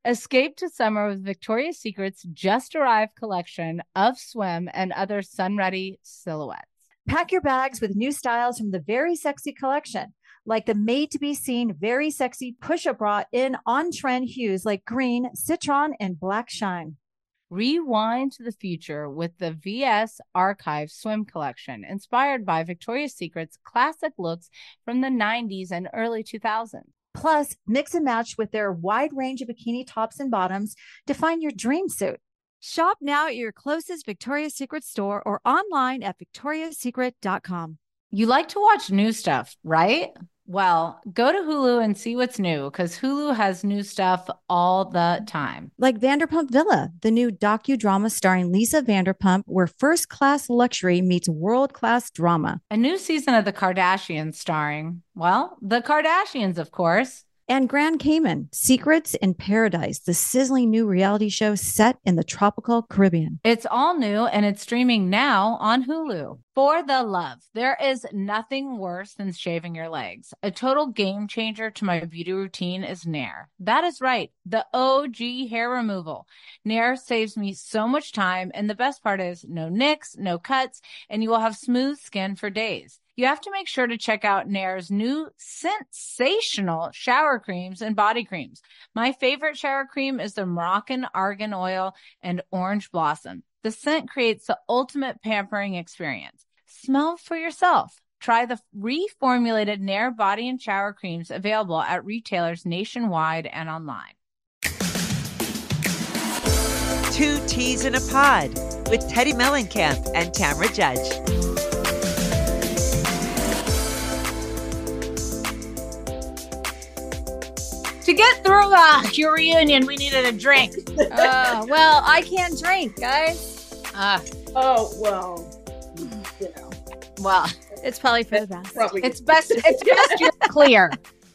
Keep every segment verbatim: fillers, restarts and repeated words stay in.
Escape to summer with Victoria's Secret's just arrived collection of swim and other sun-ready silhouettes. Pack your bags with new styles from the Very Sexy collection, like the made-to-be-seen Very Sexy push-up bra in on-trend hues like green, citron, and black shine. Rewind to the future with the V S Archive swim collection, inspired by Victoria's Secret's classic looks from the nineties and early two thousands. Plus, mix and match with their wide range of bikini tops and bottoms to find your dream suit. Shop now at your closest Victoria's Secret store or online at victorias secret dot com. You like to watch new stuff, right? Well, go to Hulu and see what's new, because Hulu has new stuff all the time. Like Vanderpump Villa, the new docudrama starring Lisa Vanderpump, where first-class luxury meets world-class drama. A new season of The Kardashians starring, well, the Kardashians, of course. And Grand Cayman, Secrets in Paradise, the sizzling new reality show set in the tropical Caribbean. It's all new and it's streaming now on Hulu. For the love, there is nothing worse than shaving your legs. A total game changer to my beauty routine is Nair. That is right, the O G hair removal. Nair saves me so much time, and the best part is no nicks, no cuts, and you will have smooth skin for days. You have to make sure to check out Nair's new sensational shower creams and body creams. My favorite shower cream is the Moroccan Argan Oil and Orange Blossom. The scent creates the ultimate pampering experience. Smell for yourself. Try the reformulated Nair body and shower creams available at retailers nationwide and online. Two Teas in a Pod with Teddi Mellencamp and Tamra Judge. To get through uh, your reunion, we needed a drink. uh, well, I can't drink, guys. Uh, oh, well, you know. Well, it's probably for the best. Probably. It's best, it's best you're clear.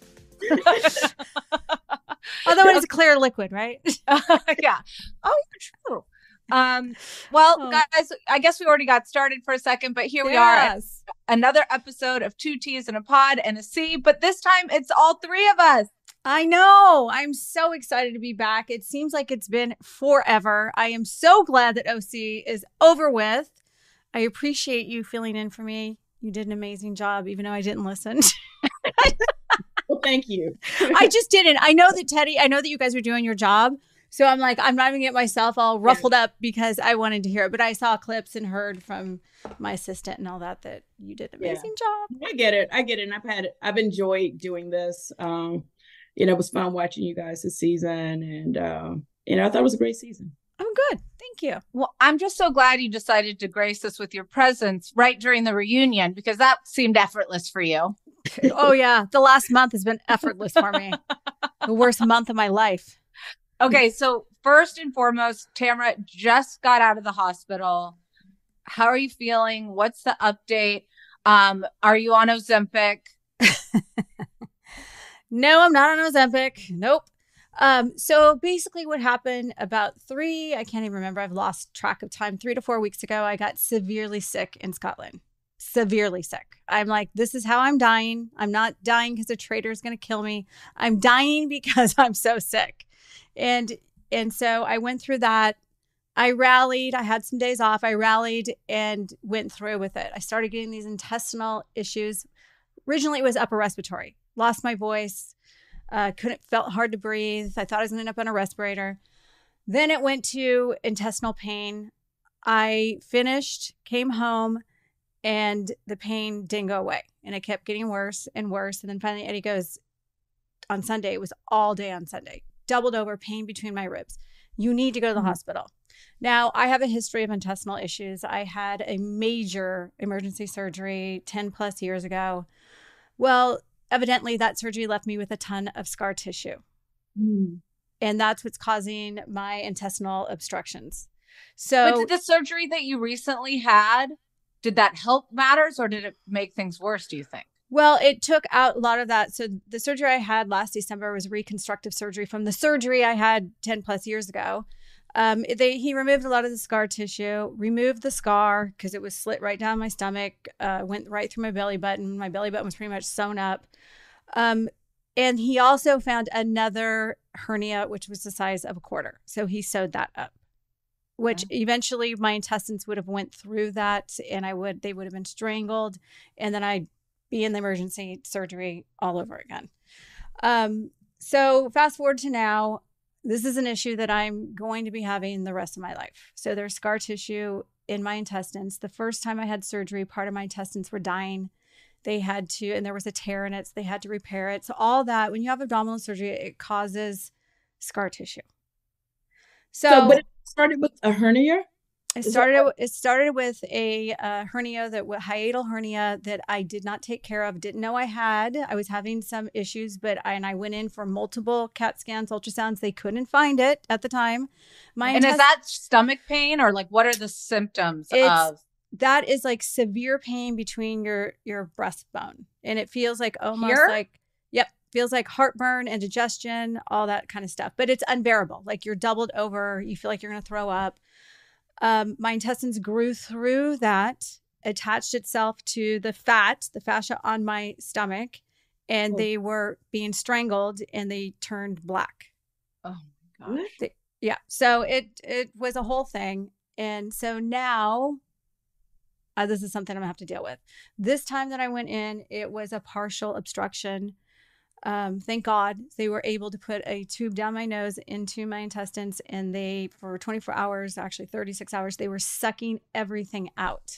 Although it is a clear liquid, right? Uh, yeah. Oh, true. Um, well, Oh. guys, I guess we already got started for a second, but here we Yes. are. Another episode of Two Teas in a Pod and a C, but this time it's all three of us. I know. I'm so excited to be back. It seems like it's been forever. I am so glad that O C is over with. I appreciate you filling in for me. You did an amazing job, even though I didn't listen. Well, thank you. I just didn't. I know that Teddi, I know that you guys were doing your job. So I'm like, I'm not even getting myself all ruffled up because I wanted to hear it. But I saw clips and heard from my assistant and all that, that you did an amazing job. I get it. I get it. And I've had, I've enjoyed doing this. Um, you know, it was fun watching you guys this season. And, um, you know, I thought it was a great season. I'm good. Thank you. Well, I'm just so glad you decided to grace us with your presence right during the reunion, because that seemed effortless for you. Oh, yeah. The last month has been effortless for me. The worst month of my life. Okay, so first and foremost, Tamra just got out of the hospital. How are you feeling? What's the update? Um, are you on Ozempic? No, I'm not on Ozempic. Nope. Um, so basically what happened about three, I can't even remember. I've lost track of time. Three to four weeks ago, I got severely sick in Scotland. Severely sick. I'm like, this is how I'm dying. I'm not dying because a traitor is going to kill me. I'm dying because I'm so sick. And, and so I went through that. I rallied. I had some days off. I rallied and went through with it. I started getting these intestinal issues. Originally, it was upper respiratory. Lost my voice. Uh, couldn't, felt hard to breathe. I thought I was going to end up on a respirator. Then it went to intestinal pain. I finished, came home, and the pain didn't go away. And it kept getting worse and worse. And then finally Eddie goes, on Sunday, it was all day on Sunday, doubled over, pain between my ribs. You need to go to the mm-hmm. hospital. Now, I have a history of intestinal issues. I had a major emergency surgery ten plus years ago. Well, evidently that surgery left me with a ton of scar tissue. Mm. And that's what's causing my intestinal obstructions. So but did the surgery that you recently had, did that help matters, or did it make things worse, do you think? Well, it took out a lot of that. So the surgery I had last December was reconstructive surgery from the surgery I had ten plus years ago. Um, they, he removed a lot of the scar tissue, removed the scar because it was slit right down my stomach, uh, went right through my belly button. My belly button was pretty much sewn up. Um, and he also found another hernia, which was the size of a quarter. So he sewed that up, which Okay. eventually my intestines would have went through that, and I would they would have been strangled, and then I'd be in the emergency surgery all over again. Um, so fast forward to now, this is an issue that I'm going to be having the rest of my life. So there's scar tissue in my intestines. The first time I had surgery, part of my intestines were dying. They had to, and there was a tear in it, so they had to repair it. So all that, when you have abdominal surgery, it causes scar tissue. So, So, but it started with a hernia? it Is that started. right? It started with a uh, hernia that was hiatal hernia that I did not take care of. Didn't know I had. I was having some issues, but I, and I went in for multiple CAT scans, ultrasounds. They couldn't find it at the time. My And is intest- that stomach pain, or like what are the symptoms It's- of that is like severe pain between your your breastbone, and it feels like almost Here? like yep, feels like heartburn, indigestion, all that kind of stuff. But it's unbearable. Like you're doubled over. You feel like you're going to throw up. Um, my intestines grew through that, attached itself to the fat, the fascia on my stomach, and Oh. they were being strangled, and they turned black. Oh my gosh. What? Yeah. So it it was a whole thing. And so now uh, this is something I'm gonna have to deal with. This time that I went in, it was a partial obstruction. Um, thank God they were able to put a tube down my nose into my intestines, and they, for twenty-four hours, actually thirty-six hours, they were sucking everything out.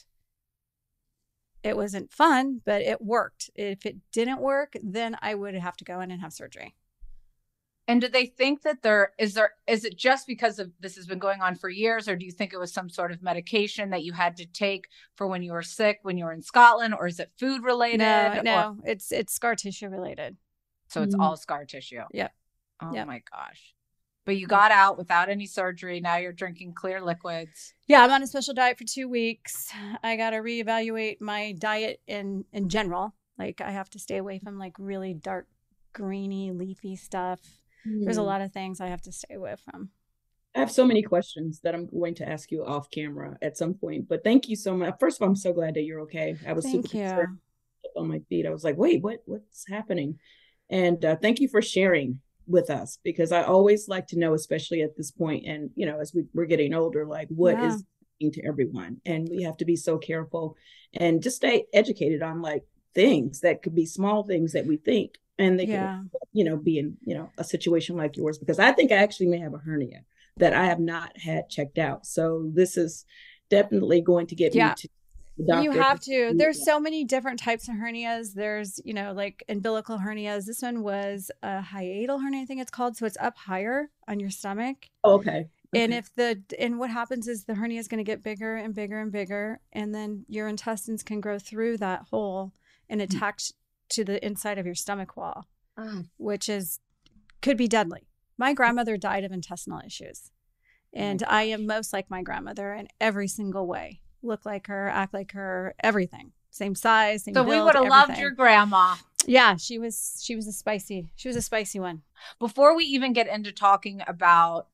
It wasn't fun, but it worked. If it didn't work, then I would have to go in and have surgery. And do they think that there is there is it just because of this has been going on for years, or do you think it was some sort of medication that you had to take for when you were sick when you were in Scotland, or is it food related? No, or- no, it's it's scar tissue related. so it's Mm. all scar tissue. Yep. Oh Yep. my gosh. But you got out without any surgery. Now you're drinking clear liquids. Yeah, I'm on a special diet for two weeks. I got to reevaluate my diet in in general. Like I have to stay away from like really dark, greeny, leafy stuff. There's a Hmm. lot of things I have to stay away from. I have so many questions that I'm going to ask you off camera at some point. But thank you so much. First of all, I'm so glad that you're okay. I was Thank super you. concerned on my feet. I was like, wait, what what's happening? And uh, thank you for sharing with us, because I always like to know, especially at this point, and you know, as we, we're getting older, like what Yeah. is happening to everyone. And we have to be so careful and just stay educated on like things that could be small things that we think, and they Yeah. could, you know, be in, you know, a situation like yours, because I think I actually may have a hernia that I have not had checked out. So this is definitely going to get Yeah. me to the doctor. You have to. Yeah. There's so many different types of hernias. There's, you know, like umbilical hernias. This one was a hiatal hernia, I think it's called. So it's up higher on your stomach. Oh, okay. And Okay. if the and what happens is the hernia is going to get bigger and bigger and bigger, and then your intestines can grow through that hole and attach to the inside of your stomach wall, which is could be deadly. My grandmother died of intestinal issues, and I am most like my grandmother in every single way. Look like her, act like her, everything. Same size, same So we build, would have loved everything. your grandma. Yeah, she was she was a spicy. She was a spicy one. Before we even get into talking about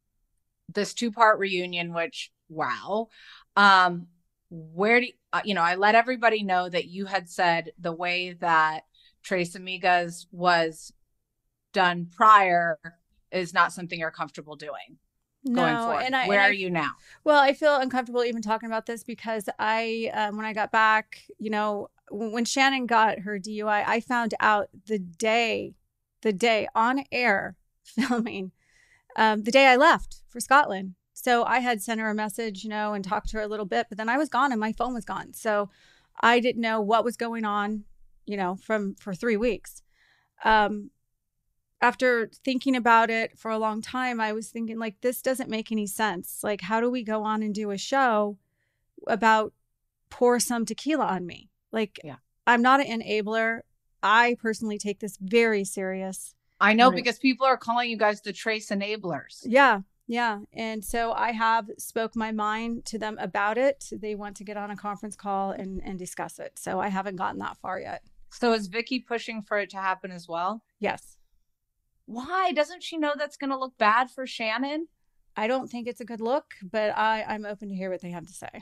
this two-part reunion, which wow, um, where do you, uh, you know? I let everybody know that you had said the way that Tres Amigas was done prior is not something you're comfortable doing going No, forward. and I Where and I are you now? Well, I feel uncomfortable even talking about this because I, um, when I got back, you know, w- when Shannon got her D U I, I found out the day, the day on air filming, um, the day I left for Scotland. So I had sent her a message, you know, and talked to her a little bit, but then I was gone and my phone was gone. So I didn't know what was going on, you know, from for three weeks. Um, after thinking about it for a long time, I was thinking like, this doesn't make any sense. Like, how do we go on and do a show about pour some tequila on me? Like, Yeah. I'm not an enabler. I personally take this very serious. I know Right. because people are calling you guys the Trace enablers. Yeah. Yeah. And so I have spoke my mind to them about it. They want to get on a conference call and, and discuss it. So I haven't gotten that far yet. So is Vicky pushing for it to happen as well? Yes. Why? Doesn't she know that's going to look bad for Shannon? I don't think it's a good look, but I, I'm open to hear what they have to say.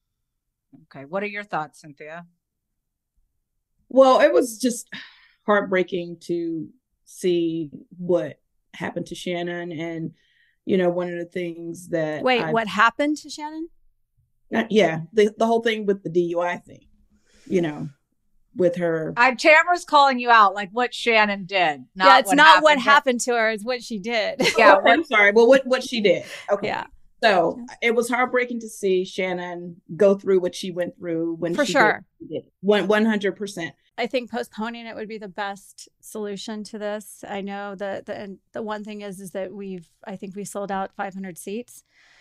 Okay. What are your thoughts, Cynthia? Well, it was just heartbreaking to see what happened to Shannon. And, you know, one of the things that Wait, I, what happened to Shannon? not, yeah, the, the whole thing with the D U I thing, you know, with her. I Tamara's calling you out, like what Shannon did. Not Yeah, it's what not happened what to- happened to her, it's what she did. Yeah, Okay, I'm sorry. Well, what, what she did. Okay. Yeah. So it was heartbreaking to see Shannon go through what she went through when For she sure. did, did. One, one hundred percent. I think postponing it would be the best solution to this. I know that the and the one thing is is that we've I think we sold out five hundred seats.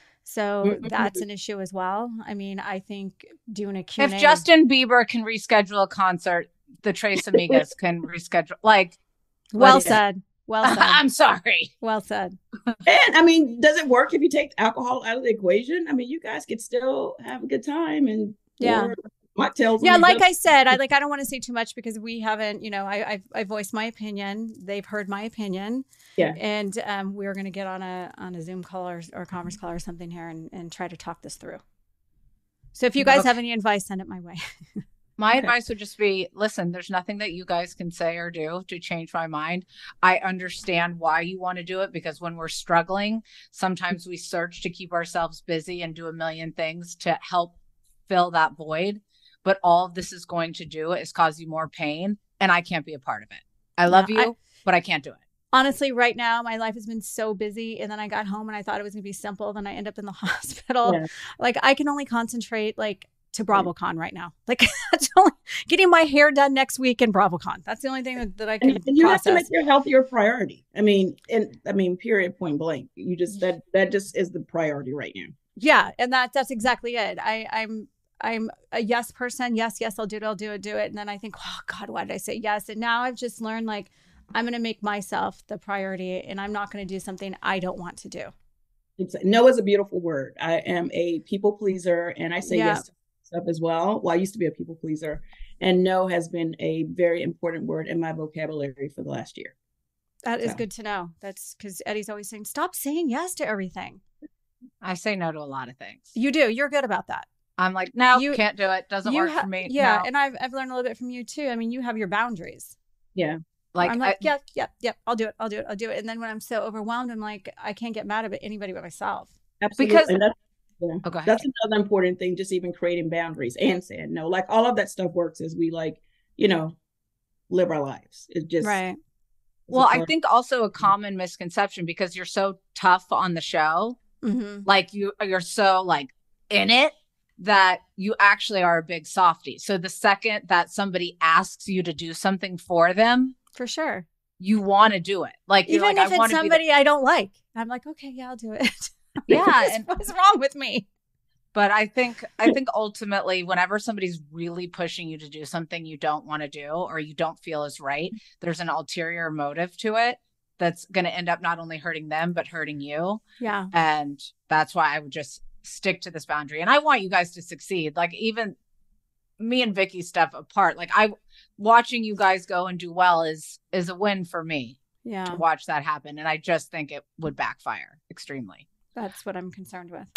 So Mhm. that's an issue as well. I mean, I think doing a Q and A. If Justin Bieber can reschedule a concert, the Tres Amigas can reschedule. Like, well Let it- said. Well said. I'm sorry. Well said. And I mean, does it work if you take alcohol out of the equation? I mean, you guys could still have a good time and Yeah. pour mocktails. Yeah, on like each I said, I like I don't want to say too much because we haven't, you know, I I've, I voiced my opinion. They've heard my opinion. Yeah. And um, we're going to get on a on a Zoom call or, or a conference call or something here and, and try to talk this through. So if you guys Okay. have any advice, send it my way. My Okay. advice would just be, listen, there's nothing that you guys can say or do to change my mind. I understand why you want to do it because when we're struggling, sometimes we search to keep ourselves busy and do a million things to help fill that void. But all this is going to do is cause you more pain, and I can't be a part of it. I love No, you, I- but I can't do it. Honestly, right now, my life has been so busy. And then I got home and I thought it was going to be simple. Then I end up in the hospital. Yeah. Like I can only concentrate like to BravoCon right now. Like that's only getting my hair done next week in BravoCon. That's the only thing that, that I can And, and you have to make process. your health your priority. I mean, and I mean, period, point blank. You just that that just is the priority right now. Yeah, and that that's exactly it. I I'm I'm a yes person. Yes, yes, I'll do it. I'll do it. Do it. And then I think, oh God, why did I say yes? And now I've just learned like I'm going to make myself the priority, and I'm not going to do something I don't want to do. It's, no is a beautiful word. I am a people pleaser, and I say Yeah. yes to stuff as well. Well, I used to be a people pleaser, and no has been a very important word in my vocabulary for the last year. That is So. good to know. That's because Eddie's always saying, stop saying yes to everything. I say no to a lot of things. You do. You're good about that. I'm like, no, You- can't do it. Doesn't You work ha- for me. Yeah, No. and I've I've learned a little bit from you too. I mean, you have your boundaries. Yeah. like, I'm like, I- yep, yep, yep. I'll do it. I'll do it. I'll do it. And then when I'm so overwhelmed, I'm like, I can't get mad at anybody but myself. Absolutely. Because- And that's, yeah, Oh, go ahead. that's another important thing, just even creating boundaries and saying no. Like all of that stuff works as we like, you know, live our lives. It just Right. it's well, a I fun- think also a common misconception because you're so tough on the show, Mm-hmm. like you you're so like in it that you actually are a big softie. So the second that somebody asks you to do something for them, For sure. you want to do it. Like you're Even like, if I it's want to be the- somebody I don't like, I'm like, okay, yeah, I'll do it. Yeah, What's- and- what's wrong with me? But I think I think ultimately, whenever somebody's really pushing you to do something you don't want to do or you don't feel is right, there's an ulterior motive to it that's going to end up not only hurting them but hurting you. Yeah. And that's why I would just stick to this boundary. And I want you guys to succeed. Like even me and Vicky stuff apart. Like I watching you guys go and do well is is a win for me Yeah. to watch that happen. And I just think it would backfire extremely. That's what I'm concerned with.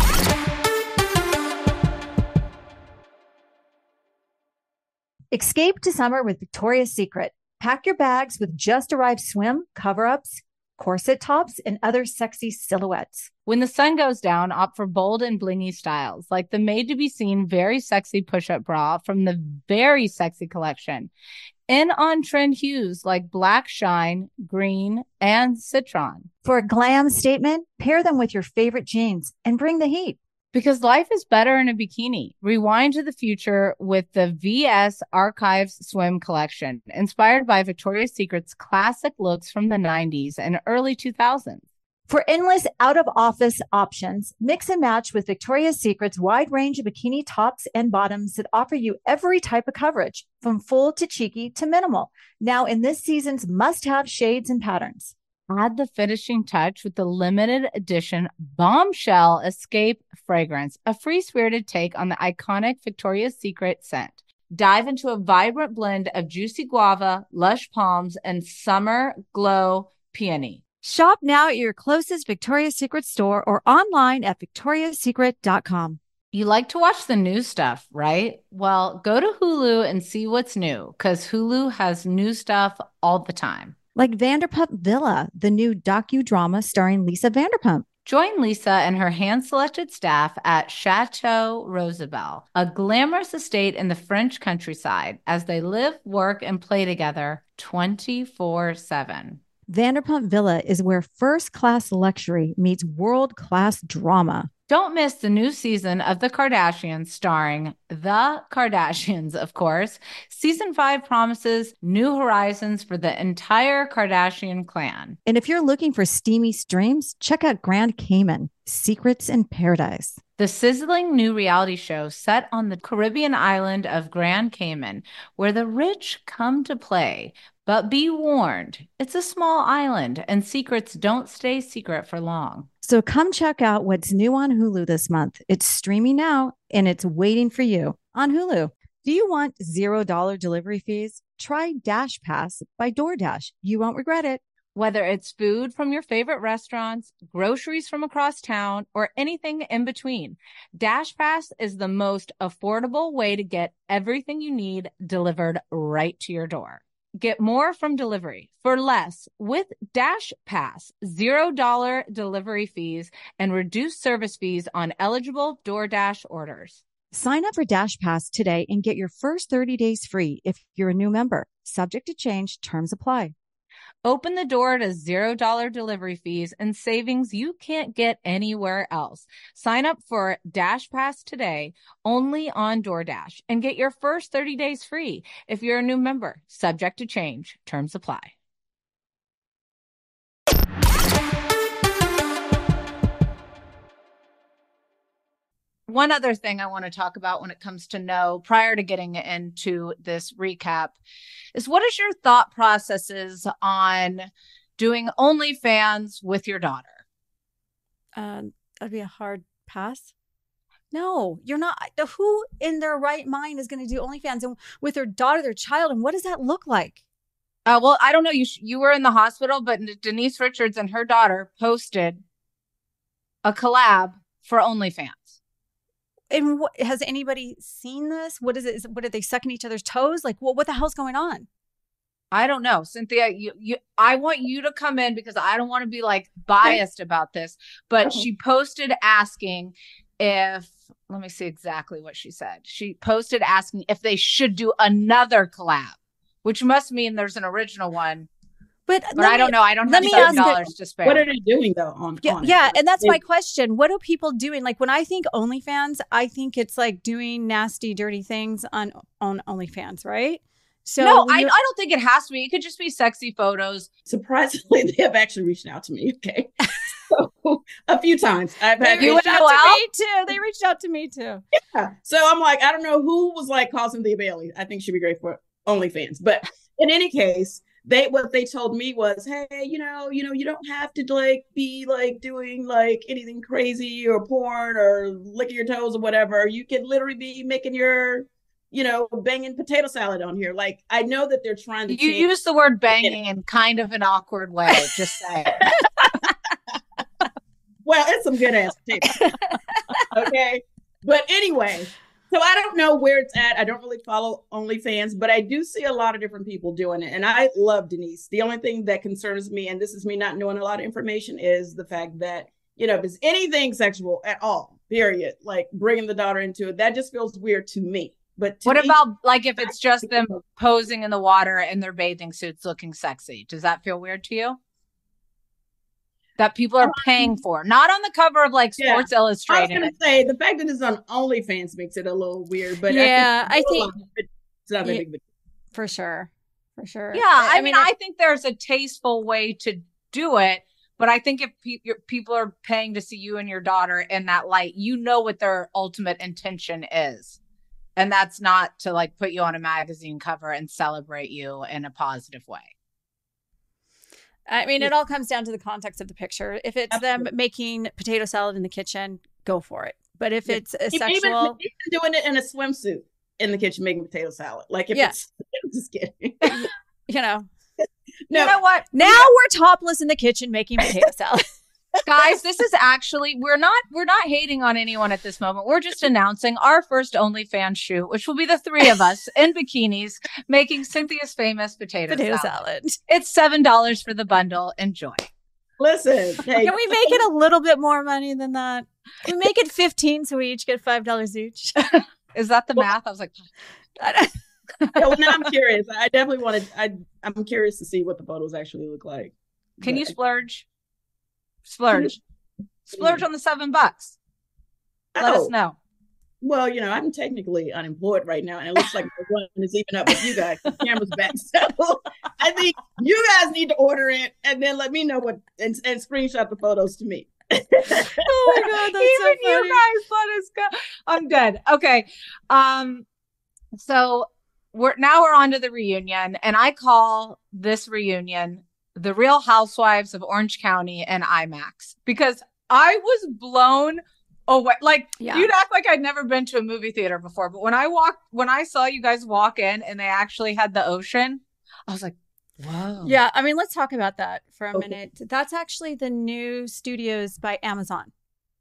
Escape to summer with Victoria's Secret. Pack your bags with just arrived swim, cover ups, corset tops, and other sexy silhouettes. When the sun goes down, opt for bold and blingy styles, like the made to be seen very sexy push-up bra from the Very Sexy collection. In on trend hues like black shine, green, and citron. For a glam statement, pair them with your favorite jeans and bring the heat. Because life is better in a bikini. Rewind to the future with the V S Archives Swim Collection, inspired by Victoria's Secret's classic looks from the nineties and early two thousands. For endless out of office options, mix and match with Victoria's Secret's wide range of bikini tops and bottoms that offer you every type of coverage, from full to cheeky to minimal. Now in this season's must-have shades and patterns. Add the finishing touch with the limited edition Bombshell Escape fragrance, a free-spirited take on the iconic Victoria's Secret scent. Dive into a vibrant blend of juicy guava, lush palms, and summer glow peony. Shop now at your closest Victoria's Secret store or online at victorias secret dot com. You like to watch the new stuff, right? Well, go to Hulu and see what's new, because Hulu has new stuff all the time. Like Vanderpump Villa, the new docudrama starring Lisa Vanderpump. Join Lisa and her hand-selected staff at Chateau Rosabelle, a glamorous estate in the French countryside, as they live, work, and play together twenty-four seven. Vanderpump Villa is where first-class luxury meets world-class drama. Don't miss the new season of The Kardashians, starring The Kardashians, of course. Season five promises new horizons for the entire Kardashian clan. And if you're looking for steamy streams, check out Grand Cayman, Secrets in Paradise. The sizzling new reality show set on the Caribbean island of Grand Cayman, where the rich come to play. But be warned, it's a small island and secrets don't stay secret for long. So come check out what's new on Hulu this month. It's streaming now and it's waiting for you on Hulu. Do you want zero dollar delivery fees? Try Dash Pass by DoorDash. You won't regret it. Whether it's food from your favorite restaurants, groceries from across town, or anything in between, DashPass is the most affordable way to get everything you need delivered right to your door. Get more from delivery for less with DashPass, zero dollar delivery fees and reduced service fees on eligible DoorDash orders. Sign up for Dash Pass today and get your first thirty days free if you're a new member. Subject to change, terms apply. Open the door to zero dollar delivery fees and savings you can't get anywhere else. Sign up for Dash Pass today only on DoorDash and get your first thirty days free if you're a new member. Subject to change, terms apply. One other thing I want to talk about when it comes to no, prior to getting into this recap, is what is your thought processes on doing OnlyFans with your daughter? Um, that'd be a hard pass. No, you're not. Who in their right mind is going to do OnlyFans and with their daughter, their child? And what does that look like? Uh, well, I don't know. You sh- you were in the hospital, but Denise Richards and her daughter posted a collab for OnlyFans. And what, has anybody seen this? What is it? Is, what are they sucking each other's toes? Like, what, what the hell's going on? I don't know, Cynthia. You, you, I want you to come in because I don't want to be like biased about this. But okay. She posted asking if, let me see exactly what she said. She posted asking if they should do another collab, which must mean there's an original one. But, but I don't me, know. I don't have seven dollars to spare. What are they doing though on, yeah, on yeah, it? And that's my question. What are people doing? Like when I think OnlyFans, I think it's like doing nasty, dirty things on on OnlyFans, right? So no, I, I don't think it has to be. It could just be sexy photos. Surprisingly, they have actually reached out to me. Okay, so a few times I've had they reached out to me too. They reached out to me too. Yeah. So I'm like, I don't know who was like causing the Bailey. I think she'd be great for OnlyFans, but in any case. They what they told me was, hey, you know, you know, you don't have to like be like doing like anything crazy or porn or licking your toes or whatever. You can literally be making your, you know, banging potato salad on here. Like I know that they're trying to. You use the word banging in kind of an awkward way. Just saying. Well, it's some good ass potato. Okay, but anyway. So I don't know where it's at. I don't really follow OnlyFans, but I do see a lot of different people doing it. And I love Denise. The only thing that concerns me, and this is me not knowing a lot of information, is the fact that, you know, if it's anything sexual at all, period, like bringing the daughter into it, that just feels weird to me. But to what me, about like if it's just them posing in the water in their bathing suits looking sexy? Does that feel weird to you? That people are paying for, not on the cover of like Sports yeah. Illustrated. I was going to say the fact that it's on OnlyFans makes it a little weird, but yeah, I think, I think it's not a big, big for sure, for sure. Yeah, I, I mean, I, I think there's a tasteful way to do it, but I think if pe- people are paying to see you and your daughter in that light, you know what their ultimate intention is, and that's not to like put you on a magazine cover and celebrate you in a positive way. I mean, it all comes down to the context of the picture. If it's Absolutely. them making potato salad in the kitchen, go for it. But if yeah. it's a sexual, even, even doing it in a swimsuit in the kitchen making potato salad, like if yeah. it's I'm just kidding, you know. No. You know what? Now yeah. we're topless in the kitchen making potato salad. Guys, this is actually, we're not, we're not hating on anyone at this moment. We're just announcing our first OnlyFans shoot, which will be the three of us in bikinis making Cynthia's famous potato, Potato salad. salad. It's seven dollars for the bundle. Enjoy. Listen, hey, Can we make it a little bit more money than that? Can we make it fifteen so we each get five dollars each? Is that the Well, math? I was like, I yeah, well, now I'm curious. I definitely wanted. I I'm curious to see what the photos actually look like. can you But- splurge? Splurge. Splurge on the seven bucks. Let Oh, us know. well, you know, I'm technically unemployed right now, and it looks like the one is even up with you guys. The camera's back, so I think you guys need to order it, and then let me know what and, and screenshot the photos to me. Oh my God, that's so Even you funny. guys let us go. I'm dead. Okay. Um, so we're now we're on to the reunion, and I call this reunion the Real Housewives of Orange County and IMAX because I was blown away. Like Yeah. you'd act like I'd never been to a movie theater before, but when I walked, when I saw you guys walk in and they actually had the ocean, I was like, whoa. Yeah, I mean, let's talk about that for a Okay. minute. That's actually the new studios by Amazon.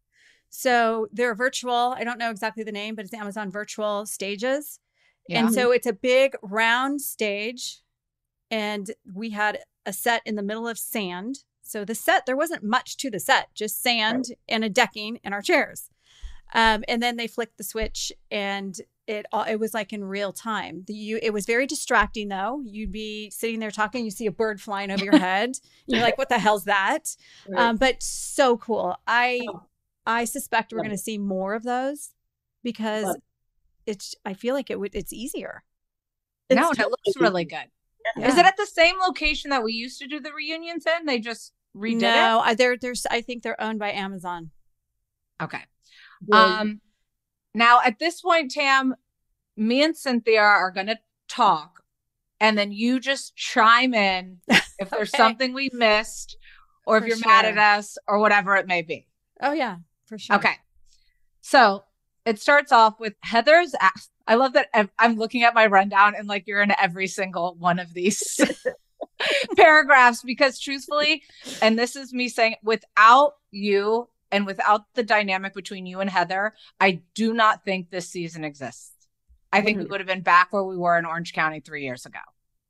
So they're virtual. I don't know exactly the name, but it's Amazon Virtual Stages. Yeah. And so it's a big round stage. And we had a set in the middle of sand. So the set, there wasn't much to the set, just sand and a decking and our chairs. Um, and then they flicked the switch and it all, it was like in real time. The, you, it was very distracting though. You'd be sitting there talking, you see a bird flying over your head. You're like, what the hell's that? Right. Um, but so cool. I, Oh. I suspect we're Love going to it. see more of those because Love it. it's, I feel like it would, it's easier. It's No, and it looks totally- really good. Yeah. Is it at the same location that we used to do the reunions in? They just redid it? No, I, they're, they're, I think they're owned by Amazon. Okay. Well, Um, now at this point, Tam, me and Cynthia are going to talk, and then you just chime in if there's Okay. something we missed, or if For you're mad sure. at us, or whatever it may be. Oh yeah, for sure. Okay. So it starts off with Heather's. a- I love that ev- I'm looking at my rundown, and like you're in every single one of these paragraphs because truthfully, and this is me saying, without you and without the dynamic between you and Heather, I do not think this season exists. I think we would have been back where we were in Orange County three years ago.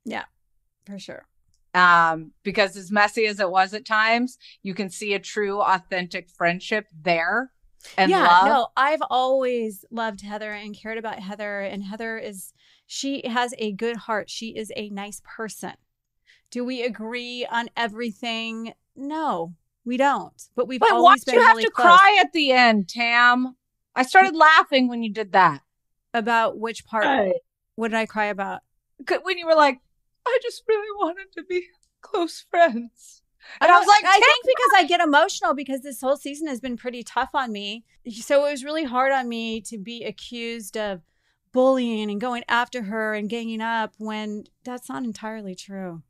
For sure. Um, because as messy as it was at times, you can see a true, authentic friendship there and yeah, love. no, I've always loved Heather and cared about Heather. And Heather is, she has a good heart. She is a nice person. Do we agree on everything? No, we don't. But we've But why always did been you have really to close. cry at the end, Tam? I started laughing when you did that. About which part? right. What did I cry about? C- When you were like, I just really wanted to be close friends. And I was like, I Tam, think because I get emotional because this whole season has been pretty tough on me. So it was really hard on me to be accused of bullying and going after her and ganging up when that's not entirely true.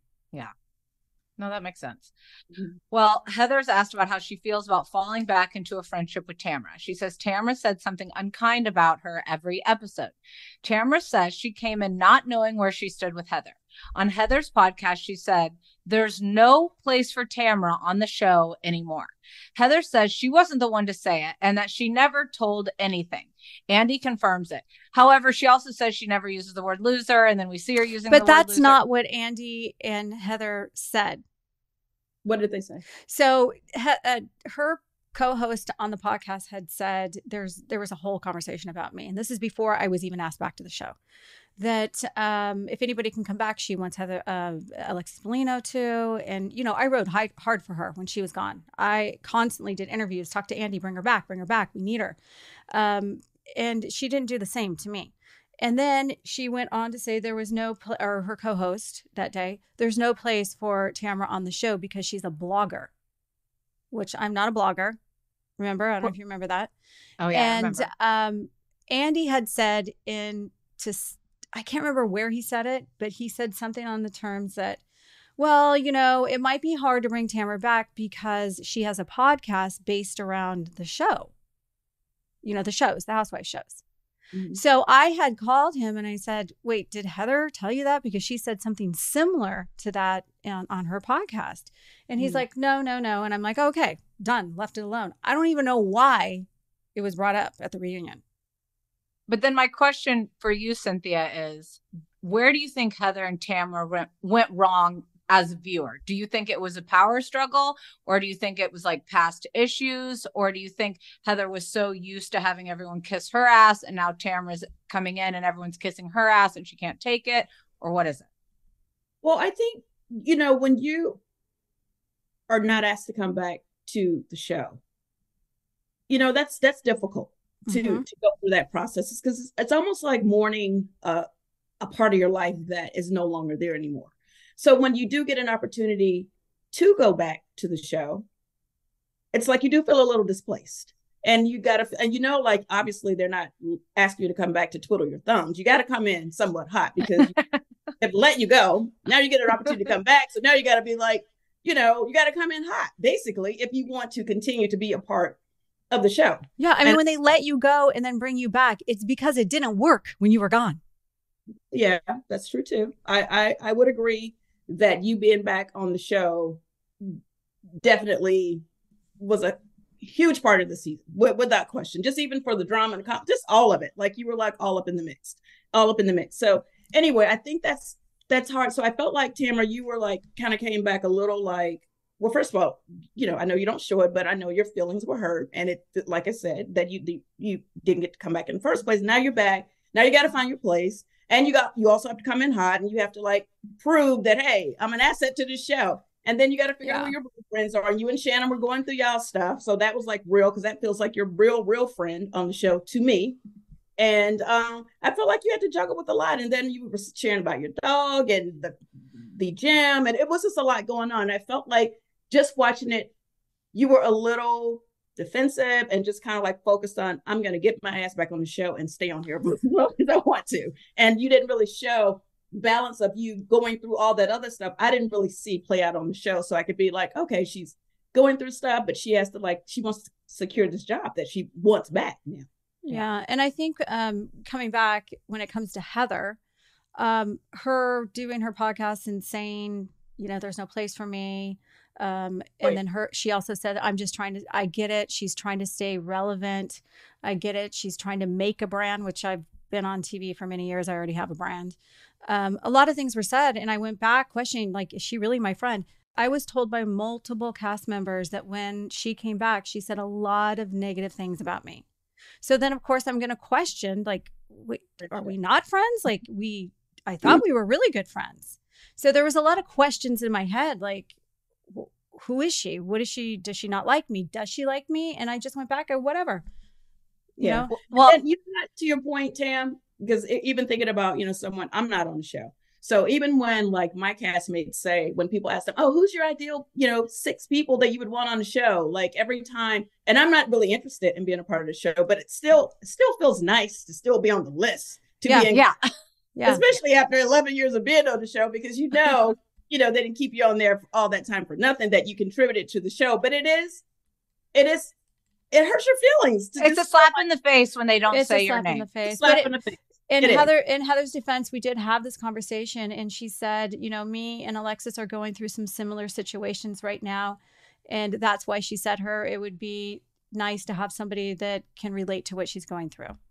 no, that makes sense. Mhm. Well, Heather's asked about how she feels about falling back into a friendship with Tamra. She says Tamra said something unkind about her every episode. Tamra says she came in not knowing where she stood with Heather. On Heather's podcast, she said, there's no place for Tamra on the show anymore. Heather says she wasn't the one to say it and that she never told anything. Andy confirms it. However, she also says she never uses the word loser, and then we see her using the But word that's loser. not what Andy and Heather said. What did they say? So he- uh, her co-host on the podcast had said there's there was a whole conversation about me, and this is before I was even asked back to the show. That um, if anybody can come back, she wants Heather, uh, Alexis Bellino to, and you know I rode high, hard for her when she was gone. I constantly did interviews, talked to Andy, bring her back, bring her back. We need her, um, and she didn't do the same to me. And then she went on to say there was no, pl- or her co-host that day, there's no place for Tamra on the show because she's a blogger, which I'm not a blogger. Remember? I don't know if you remember that. Oh, yeah. I and remember. um, Andy had said in to, s- I can't remember where he said it, but he said something on the terms that, well, you know, it might be hard to bring Tamra back because she has a podcast based around the show. You know, the shows, the housewife shows. Mm-hmm. So I had called him and I said, wait, did Heather tell you that? Because she said something similar to that on, on her podcast. And he's mm-hmm. like, no, no, no. And I'm like, okay, done. Left it alone. I don't even know why it was brought up at the reunion. But then my question for you, Cynthia, is where do you think Heather and Tamra went, went wrong as a viewer? Do you think it was a power struggle, or do you think it was like past issues, or do you think Heather was so used to having everyone kiss her ass and now Tamra's coming in and everyone's kissing her ass and she can't take it, or what is it? Well, I think, you know, when you are not asked to come back to the show, you know, that's that's difficult to, mm-hmm. to go through that process. It's because it's, it's almost like mourning uh, a part of your life that is no longer there anymore. So when you do get an opportunity to go back to the show, it's like you do feel a little displaced. And you got to, and you know, like, obviously they're not asking you to come back to twiddle your thumbs. You got to come in somewhat hot because they've let you go. Now you get an opportunity to come back. So now you got to be like, you know, you got to come in hot, basically, if you want to continue to be a part of the show. Yeah. I mean, and when they let you go and then bring you back, it's because it didn't work when you were gone. Yeah, that's true too. I, I, I would agree that you being back on the show definitely was a huge part of the season, w- without question. Just even for the drama and com- just all of it. Like you were like all up in the mix, all up in the mix. So anyway, I think that's that's hard. So I felt like, Tamra, you were like kind of came back a little like, well, first of all, you know, I know you don't show it, but I know your feelings were hurt, and it, like I said, that you you didn't get to come back in the first place. Now you're back. Now you got to find your place. And you got, you also have to come in hot, and you have to like prove that, hey, I'm an asset to this show. And then you got to figure yeah. out who your friends are. And you and Shannon were going through y'all stuff. So that was like real, because that feels like your real, real friend on the show to me. And um, I felt like you had to juggle with a lot. And then you were sharing about your dog and the, the gym. And it was just a lot going on. I felt like just watching it, you were a little defensive and just kind of like focused on, I'm going to get my ass back on the show and stay on here because I want to. And you didn't really show balance of you going through all that other stuff. I didn't really see play out on the show. So I could be like, okay, she's going through stuff, but she has to like, she wants to secure this job that she wants back now. Yeah. yeah. And I think um, coming back when it comes to Heather, um, her doing her podcast and saying, you know, there's no place for me. Um, and Wait. then her, she also said, I'm just trying to, I get it. She's trying to stay relevant. I get it. She's trying to make a brand, which I've been on T V for many years. I already have a brand. Um, a lot of things were said, and I went back questioning, like, is she really my friend? I was told by multiple cast members that when she came back, she said a lot of negative things about me. So then, of course, I'm going to question, like, wait, are we not friends? Like, we, I thought we were really good friends. So there was a lot of questions in my head, like, who is she? What is she? Does she not like me? Does she like me? And I just went back or whatever. You yeah. know? Well, and you know, to your point, Tam, because even thinking about, you know, someone, I'm not on the show. So even when like my castmates say, when people ask them, oh, who's your ideal, you know, six people that you would want on the show? Like every time, and I'm not really interested in being a part of the show, but it still, it still feels nice to still be on the list. To yeah, be in, yeah. yeah. Especially after eleven years of being on the show, because you know, you know, they didn't keep you on there for all that time for nothing, that you contributed to the show. But it is, it is, it hurts your feelings. It's a slap in the face when they don't it's say a slap your name. In the face. Slap but in it, the face. In it Heather, is. in Heather's defense, we did have this conversation, and she said, you know, me and Alexis are going through some similar situations right now, and that's why she said her it would be nice to have somebody that can relate to what she's going through. Okay.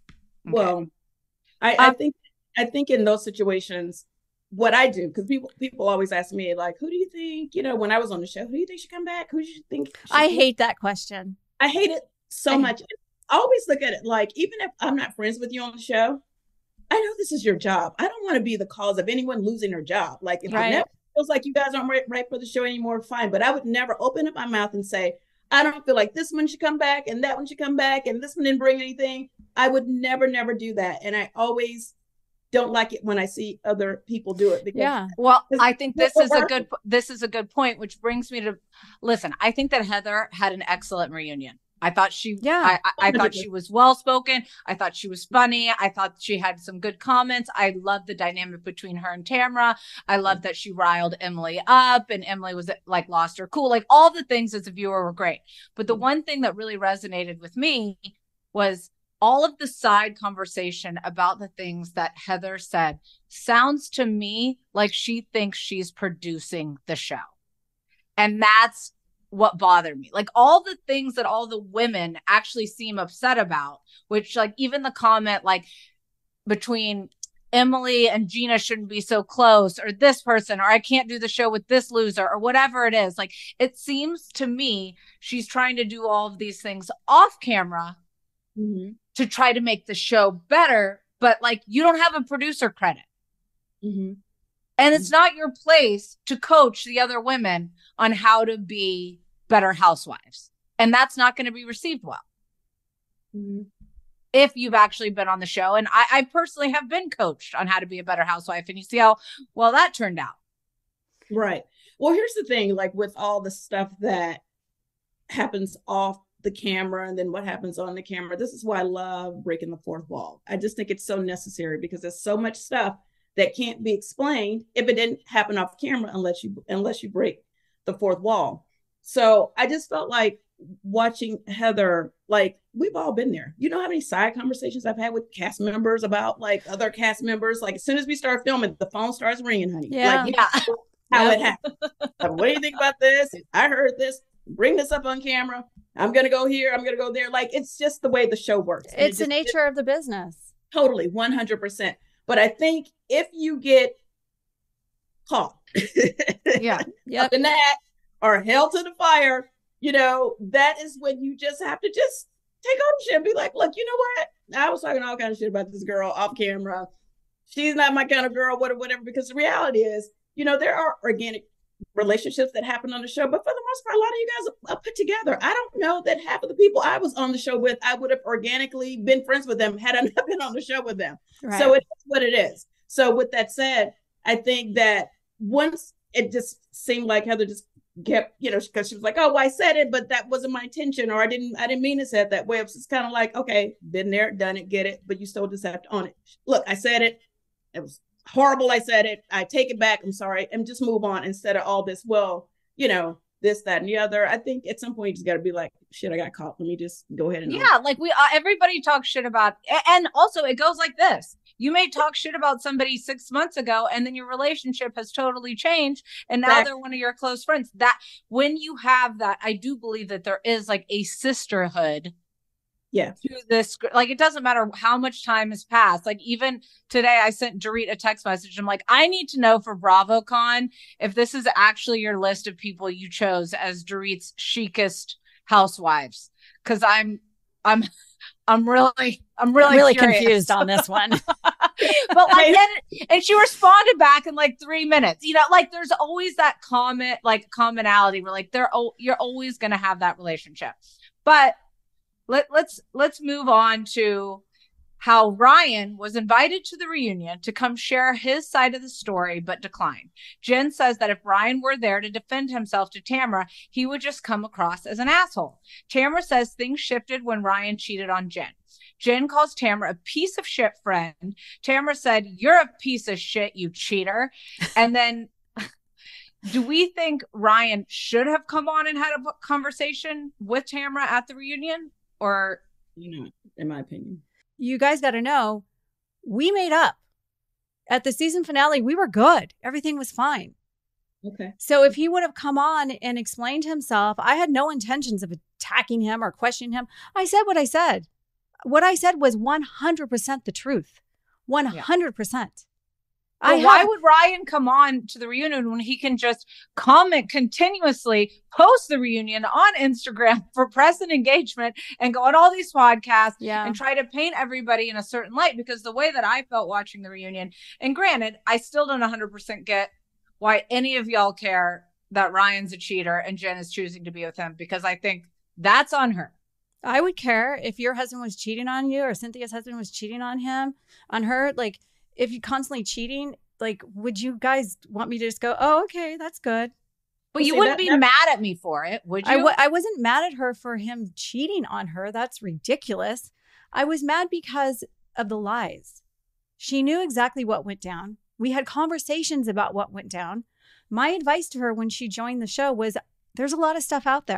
Well, I, I think I think in those situations, what I do, because people people always ask me, like, who do you think, you know, when I was on the show, who do you think should come back? Who do you think? I be? hate that question. I hate it so I much. I always look at it like, even if I'm not friends with you on the show, I know this is your job. I don't want to be the cause of anyone losing their job. Like, if right. it never feels like you guys aren't right, right for the show anymore, fine. But I would never open up my mouth and say, I don't feel like this one should come back and that one should come back and this one didn't bring anything. I would never, never do that. And I always don't like it when I see other people do it. Because yeah. Well, I think this is a good, this is a good point, which brings me to, listen, I think that Heather had an excellent reunion. I thought she, yeah, I, I, I thought she was well-spoken. I thought she was funny. I thought she had some good comments. I loved the dynamic between her and Tamra. I loved that she riled Emily up and Emily was like, lost her cool. Like all the things as a viewer were great. But the one thing that really resonated with me was all of the side conversation about the things that Heather said sounds to me like she thinks she's producing the show. And that's what bothered me. Like all the things that all the women actually seem upset about, which like even the comment like between Emily and Gina shouldn't be so close, or this person, or I can't do the show with this loser, or whatever it is. Like it seems to me she's trying to do all of these things off camera mm-hmm. to try to make the show better. But like you don't have a producer credit. Mm-hmm. And it's not your place to coach the other women on how to be better housewives. And that's not going to be received well. Mm-hmm. If you've actually been on the show. And I, I personally have been coached on how to be a better housewife. And you see how well that turned out. Right. Well, here's the thing, like with all the stuff that happens off the camera and then what happens on the camera. This is why I love breaking the fourth wall. I just think it's so necessary because there's so much stuff that can't be explained if it didn't happen off camera unless you unless you break the fourth wall. So I just felt like watching Heather, like we've all been there. You know how many side conversations I've had with cast members about like other cast members? Like as soon as we start filming, the phone starts ringing, honey. Yeah. Like, yeah. How it happened. Like, what do you think about this? I heard this. Bring this up on camera. I'm going to go here. I'm going to go there. Like it's just the way the show works. And it's it just, the nature it, of the business. Totally. one hundred percent. But I think if you get caught yeah, yep. up in that or held to the fire, you know, that is when you just have to just take ownership and be like, look, you know what? I was talking all kind of shit about this girl off camera. She's not my kind of girl, whatever, whatever. Because the reality is, you know, there are organic relationships that happen on the show, but for the most part, a lot of you guys are put together. I don't know that half of the people I was on the show with, I would have organically been friends with them had I not been on the show with them. Right. So it's what it is. So with that said, I think that once it just seemed like Heather just kept, you know, because she was like, oh, well, I said it, but that wasn't my intention, or I didn't, I didn't mean to say it that way. It's just kind of like, okay, been there, done it, get it, but you still just have to own it. Look, I said it. It was horrible. I said it. I take it back. I'm sorry. And just move on instead of all this, well, you know, this, that, and the other. I think at some point you just got to be like, shit, I got caught. Let me just go ahead and. Yeah. Like we, uh, everybody talks shit about, and also it goes like this. You may talk shit about somebody six months ago and then your relationship has totally changed. And now exactly. they're one of your close friends. That when you have that, I do believe that there is like a sisterhood. Yeah. To this, like, it doesn't matter how much time has passed. Like, even today, I sent Dorit a text message. I'm like, I need to know for BravoCon if this is actually your list of people you chose as Dorit's chicest housewives. Because I'm, I'm, I'm really, I'm really, really curious. confused on this one. But like, and, and she responded back in like three minutes. You know, like, there's always that comment, like commonality where like they're, oh, you're always going to have that relationship, but. Let, let's let's move on to how Ryan was invited to the reunion to come share his side of the story, but declined. Jen says that if Ryan were there to defend himself to Tamra, he would just come across as an asshole. Tamra says things shifted when Ryan cheated on Jen. Jen calls Tamra a piece of shit friend. Tamra said, "You're a piece of shit, you cheater." And then do we think Ryan should have come on and had a conversation with Tamra at the reunion? Or, you know, in my opinion, you guys got to know, we made up at the season finale. We were good. Everything was fine. Okay. So if he would have come on and explained himself, I had no intentions of attacking him or questioning him. I said what I said. What I said was one hundred percent the truth. one hundred percent. Well, have, why would Ryan come on to the reunion when he can just comment continuously, post the reunion on Instagram for press and engagement and go on all these podcasts yeah. and try to paint everybody in a certain light? Because the way that I felt watching the reunion, and granted, I still don't one hundred percent get why any of y'all care that Ryan's a cheater and Jen is choosing to be with him, because I think that's on her. I would care if your husband was cheating on you or Cynthia's husband was cheating on him, on her, like, if you're constantly cheating, like, would you guys want me to just go, oh, okay, that's good? But well, you wouldn't that, be that, mad at me for it, would you? I, w- I wasn't mad at her for him cheating on her. That's ridiculous. I was mad because of the lies. She knew exactly what went down. We had conversations about what went down. My advice to her when she joined the show was, there's a lot of stuff out there.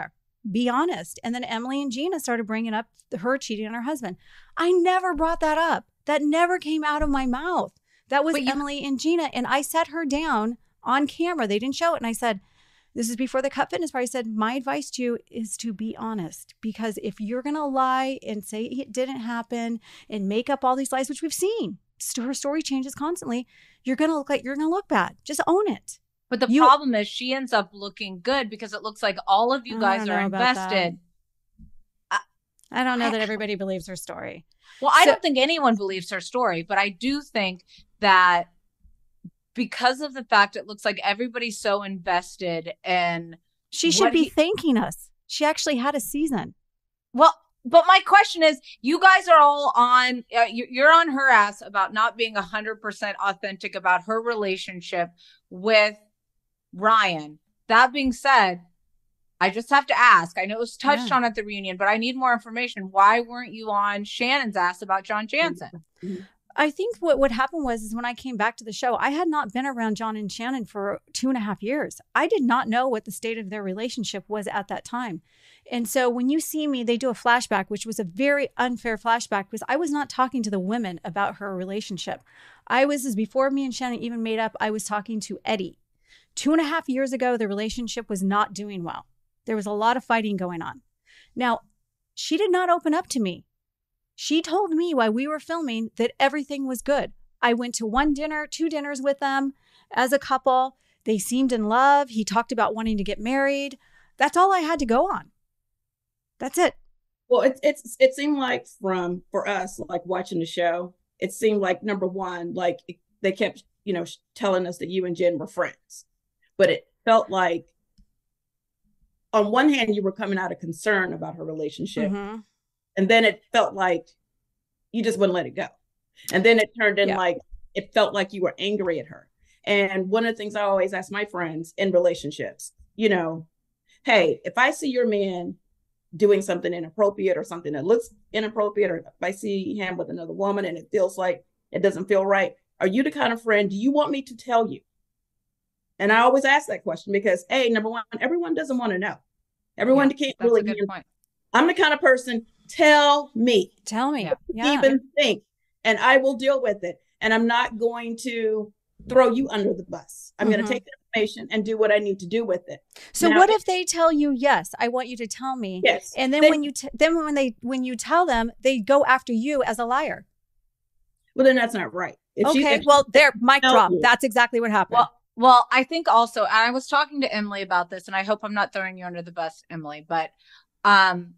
Be honest. And then Emily and Gina started bringing up her cheating on her husband. I never brought that up. That never came out of my mouth. That was you- Emily and Gina. And I sat her down on camera. They didn't show it. And I said, this is before the Cut Fitness party. I said, my advice to you is to be honest, because if you're going to lie and say it didn't happen and make up all these lies, which we've seen, her story changes constantly, you're going to look like you're going to look bad. Just own it. But the you, problem is she ends up looking good because it looks like all of you guys are invested. I, I don't know I, that everybody believes her story. Well, I so, don't think anyone believes her story, but I do think that because of the fact it looks like everybody's so invested in she should be he, thanking us. She actually had a season. Well, but my question is, you guys are all on, uh, you're on her ass about not being one hundred percent authentic about her relationship with Ryan. That being said, I just have to ask, I know it was touched yeah. on at the reunion, but I need more information. Why weren't you on Shannon's ass about John Jansen? I think what, what happened was is when I came back to the show, I had not been around John and Shannon for two and a half years. I did not know what the state of their relationship was at that time. And so when you see me, they do a flashback, which was a very unfair flashback because I was not talking to the women about her relationship. I was, as before me and Shannon even made up, I was talking to Eddie. Two and a half years ago, the relationship was not doing well. There was a lot of fighting going on. Now, she did not open up to me. She told me while we were filming that everything was good. I went to one dinner, two dinners with them as a couple. They seemed in love. He talked about wanting to get married. That's all I had to go on. That's it. Well, it, it's, it seemed like from, for us, like watching the show, it seemed like, number one, like they kept, you know, telling us that you and Jen were friends. But it felt like, on one hand, you were coming out of concern about her relationship. Mm-hmm. And then it felt like you just wouldn't let it go. And then it turned in yeah. like, it felt like you were angry at her. And one of the things I always ask my friends in relationships, you know, hey, if I see your man doing something inappropriate or something that looks inappropriate, or if I see him with another woman and it feels like it doesn't feel right, are you the kind of friend, do you want me to tell you? And I always ask that question because, hey, number one, everyone doesn't want to know. Everyone yeah, can't really hear. Point. I'm the kind of person, tell me. Tell me. Yeah. Even think. And I will deal with it. And I'm not going to throw you under the bus. I'm mm-hmm. going to take the information and do what I need to do with it. So now, what if they tell you, yes, I want you to tell me. Yes. And then they, when you t- then when they when you tell them, they go after you as a liar. Well, then that's not right. If okay. She, well, there, mic drop. You. That's exactly what happened. Well, Well, I think also, and I was talking to Emily about this, and I hope I'm not throwing you under the bus, Emily, but um,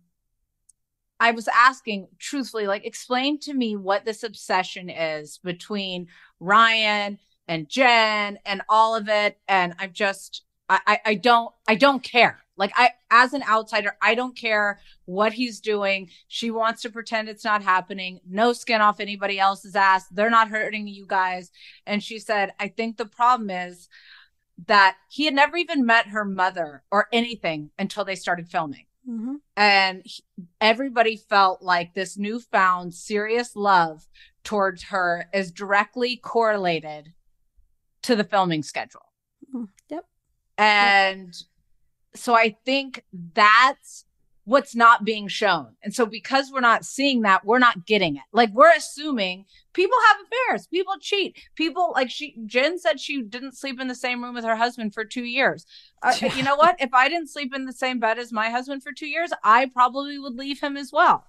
I was asking truthfully, like, explain to me what this obsession is between Ryan and Jen and all of it. And I've just, I, I, I don't, I don't care. Like I, as an outsider, I don't care what he's doing. She wants to pretend it's not happening. No skin off anybody else's ass. They're not hurting you guys. And she said, I think the problem is that he had never even met her mother or anything until they started filming. Mm-hmm. And he, everybody felt like this newfound serious love towards her is directly correlated to the filming schedule. Mm-hmm. Yep. And yep. So I think that's what's not being shown. And so because we're not seeing that, we're not getting it. Like we're assuming people have affairs, people cheat, people like she, Jen said she didn't sleep in the same room with her husband for two years. Uh, you know what? If I didn't sleep in the same bed as my husband for two years, I probably would leave him as well.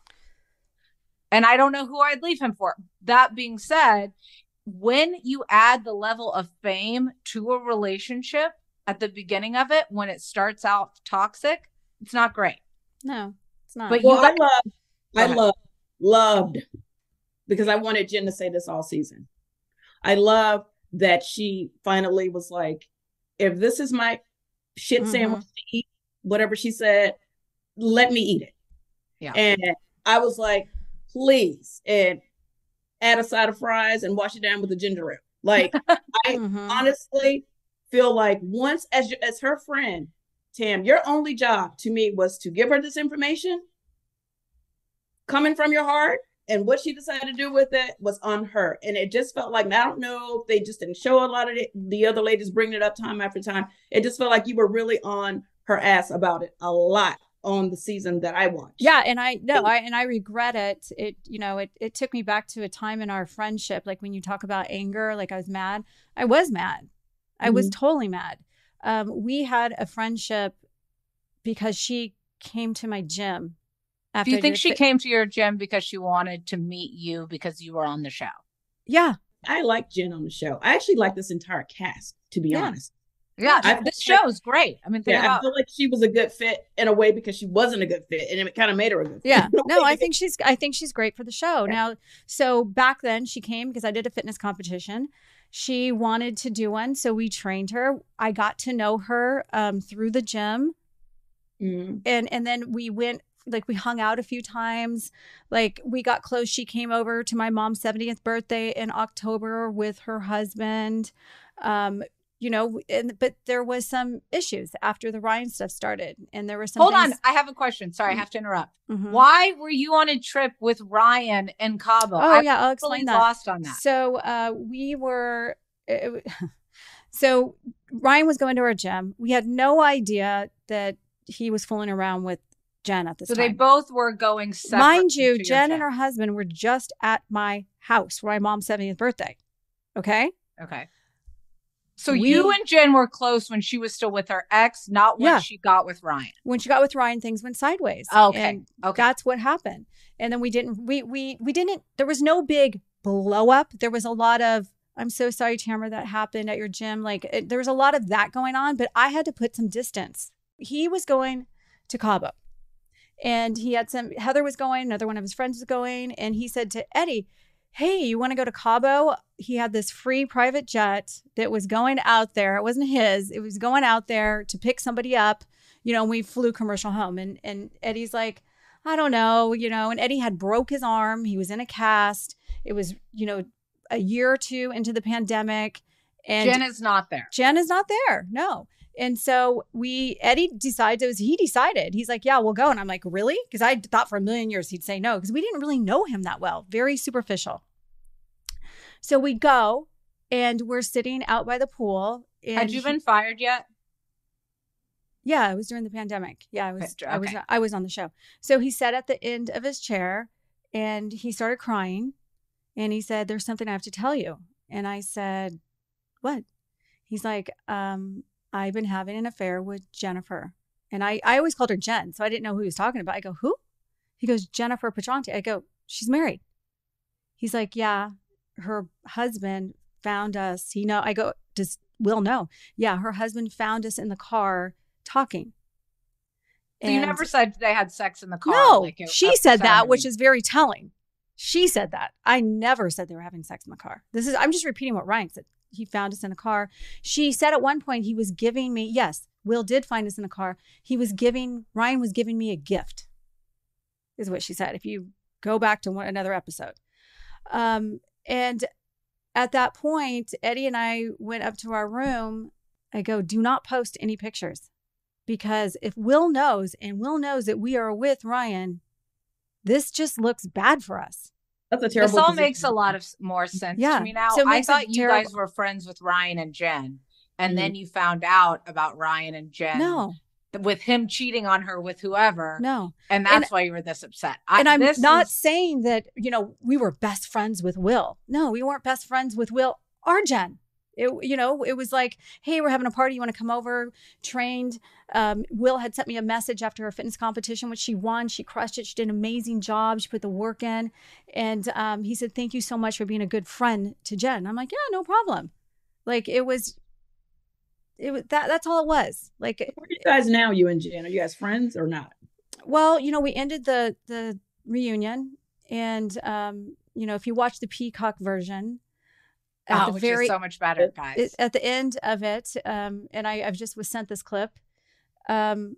And I don't know who I'd leave him for. That being said, when you add the level of fame to a relationship, at the beginning of it, when it starts out toxic, it's not great. No, it's not. But well, you got- I love, I love, loved, because I wanted Jen to say this all season. I love that she finally was like, if this is my shit mm-hmm. sandwich to eat, whatever she said, let me eat it. Yeah. And I was like, please, and add a side of fries and wash it down with a ginger ale. Like, I mm-hmm. honestly feel like once as as her friend, Tam, your only job to me was to give her this information coming from your heart, and what she decided to do with it was on her. And it just felt like, I don't know if they just didn't show a lot of it, the other ladies bringing it up time after time. It just felt like you were really on her ass about it a lot. on the season that I watched. Yeah. And I, no, I, and I regret it. It, you know, it, it took me back to a time in our friendship. Like when you talk about anger, like I was mad, I was mad. I mm-hmm. was totally mad. Um, we had a friendship because she came to my gym. Do you think she fit- came to your gym because she wanted to meet you because you were on the show? Yeah. I like Jen on the show. I actually like this entire cast, to be yeah. honest. Yeah, I this show is great. I mean, yeah, about- I feel like she was a good fit in a way because she wasn't a good fit, and it kind of made her a good fit. Yeah, no, I think she's, I think she's great for the show. Yeah. Now, so back then she came because I did a fitness competition. She wanted to do one, so we trained her. I got to know her um, through the gym, mm. and and then we went. Like we hung out a few times, like we got close. She came over to my mom's seventieth birthday in October with her husband. Um, you know, and, but there was some issues after the Ryan stuff started. And there was some Hold things- on. I have a question. Sorry, mm-hmm. I have to interrupt. Mm-hmm. Why were you on a trip with Ryan in Cabo? Oh, I'm yeah. I'll explain totally that. lost on that. So uh, we were, it, so Ryan was going to our gym. We had no idea that he was fooling around with Jen at this so time. So they both were going separate. Mind you, Jen and her husband were just at my house for my mom's seventieth birthday. Okay? Okay. So we, you and Jen were close when she was still with her ex, not when yeah. she got with Ryan. When she got with Ryan, things went sideways. Okay. And okay. that's what happened. And then we didn't, we, we, we didn't, there was no big blow up. There was a lot of, I'm so sorry, Tamara, that happened at your gym. Like it, there was a lot of that going on, but I had to put some distance. He was going to Cabo. And he had some, Heather was going, another one of his friends was going. And he said to Eddie, hey, you want to go to Cabo? He had this free private jet that was going out there. It wasn't his. It was going out there to pick somebody up. You know, and we flew commercial home. And, and Eddie's like, I don't know, you know, and Eddie had broke his arm. He was in a cast. It was, you know, a year or two into the pandemic. And Jen is not there. Jen is not there. No. And so we, Eddie decided, it was, he decided, he's like, yeah, we'll go. And I'm like, really? Because I thought for a million years he'd say no, because we didn't really know him that well, very superficial. So we go and we're sitting out by the pool. And Had you been he, fired yet? Yeah, it was during the pandemic. Yeah, I was, okay. I was, I was on the show. So he sat at the end of his chair and he started crying and he said, there's something I have to tell you. And I said, what? He's like, um, I've been having an affair with Jennifer. And I, I always called her Jen, so I didn't know who he was talking about. I go, who? He goes, Jennifer Petranti. I go, she's married. He's like, yeah, her husband found us. He know. I go, does Will know? Yeah, her husband found us in the car talking. So you never said they had sex in the car? No, like it, she said that, which is very telling. She said that. I never said they were having sex in the car. This is, I'm just repeating what Ryan said. He found us in a car. She said at one point he was giving me, yes, Will did find us in a car. He was giving, Ryan was giving me a gift, is what she said. If you go back to one, another episode. Um, and at that point, Eddie and I went up to our room. I go, do not post any pictures. Because if Will knows, and Will knows that we are with Ryan, this just looks bad for us. That's a terrible This all position. makes a lot of more sense yeah. to me now. So I thought you terrible. guys were friends with Ryan and Jen. And mm-hmm. then you found out about Ryan and Jen. No. With him cheating on her with whoever. No. And that's and, why you were this upset. I, and I'm this not is... saying that, you know, we were best friends with Will. No, we weren't best friends with Will or Jen. It, you know, it was like, hey, we're having a party. You want to come over? Trained. Um, Will had sent me a message after her fitness competition, which she won. She crushed it. She did an amazing job. She put the work in. And um, he said, thank you so much for being a good friend to Jen. I'm like, yeah, no problem. Like it was, it was that, that's all it was. Like, where are you guys now, you and Jen? Are you guys friends or not? Well, you know, we ended the, the reunion and, um, you know, if you watch the Peacock version, At oh, the which very, is so much better, guys. It, at the end of it, um, and I, I've just was sent this clip. Um,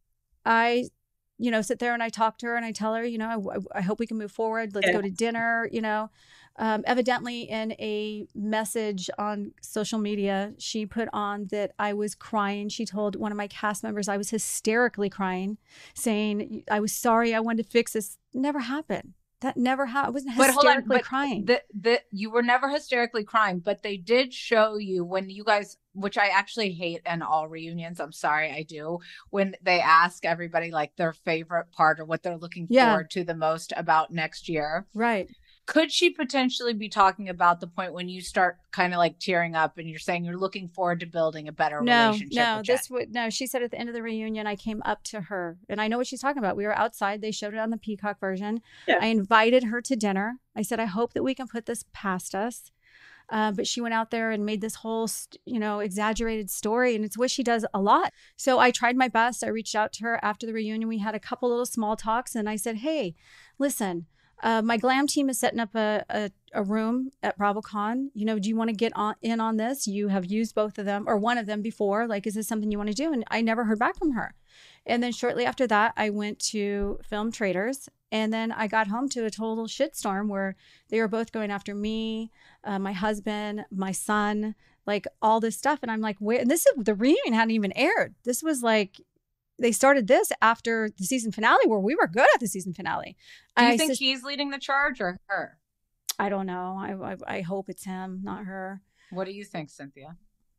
I, you know, sit there and I talk to her and I tell her, you know, I, I hope we can move forward. Let's yeah. go to dinner. You know, um, evidently in a message on social media, she put on that I was crying. She told one of my cast members I was hysterically crying, saying I was sorry. I wanted to fix this. Never happened. That never happened. I wasn't But hold on, hysterically but crying. the, the, you were never hysterically crying, but they did show you when you guys, which I actually hate in all reunions. I'm sorry, I do. When they ask everybody like their favorite part or what they're looking Yeah. forward to the most about next year. Right. Could she potentially be talking about the point when you start kind of like tearing up and you're saying you're looking forward to building a better No, relationship no, with Jen? this would, no, she said at the end of the reunion, I came up to her and I know what she's talking about. We were outside. They showed it on the Peacock version. Yeah. I invited her to dinner. I said, I hope that we can put this past us. Uh, but she went out there and made this whole, st- you know, exaggerated story. And it's what she does a lot. So I tried my best. I reached out to her after the reunion. We had a couple little small talks and I said, hey, listen, uh, my glam team is setting up a, a, a room at BravoCon. You know, do you want to get on in on this? You have used both of them or one of them before. Like, is this something you want to do? And I never heard back from her. And then shortly after that, I went to film Traitors. And then I got home to a total shitstorm where they were both going after me, uh, my husband, my son, like all this stuff. And I'm like, where? And this is the reunion hadn't even aired. This was like, they started this after the season finale where we were good at the season finale. Do you I think said, he's leading the charge or her? I don't know. I, I I hope it's him, not her. What do you think, Cynthia?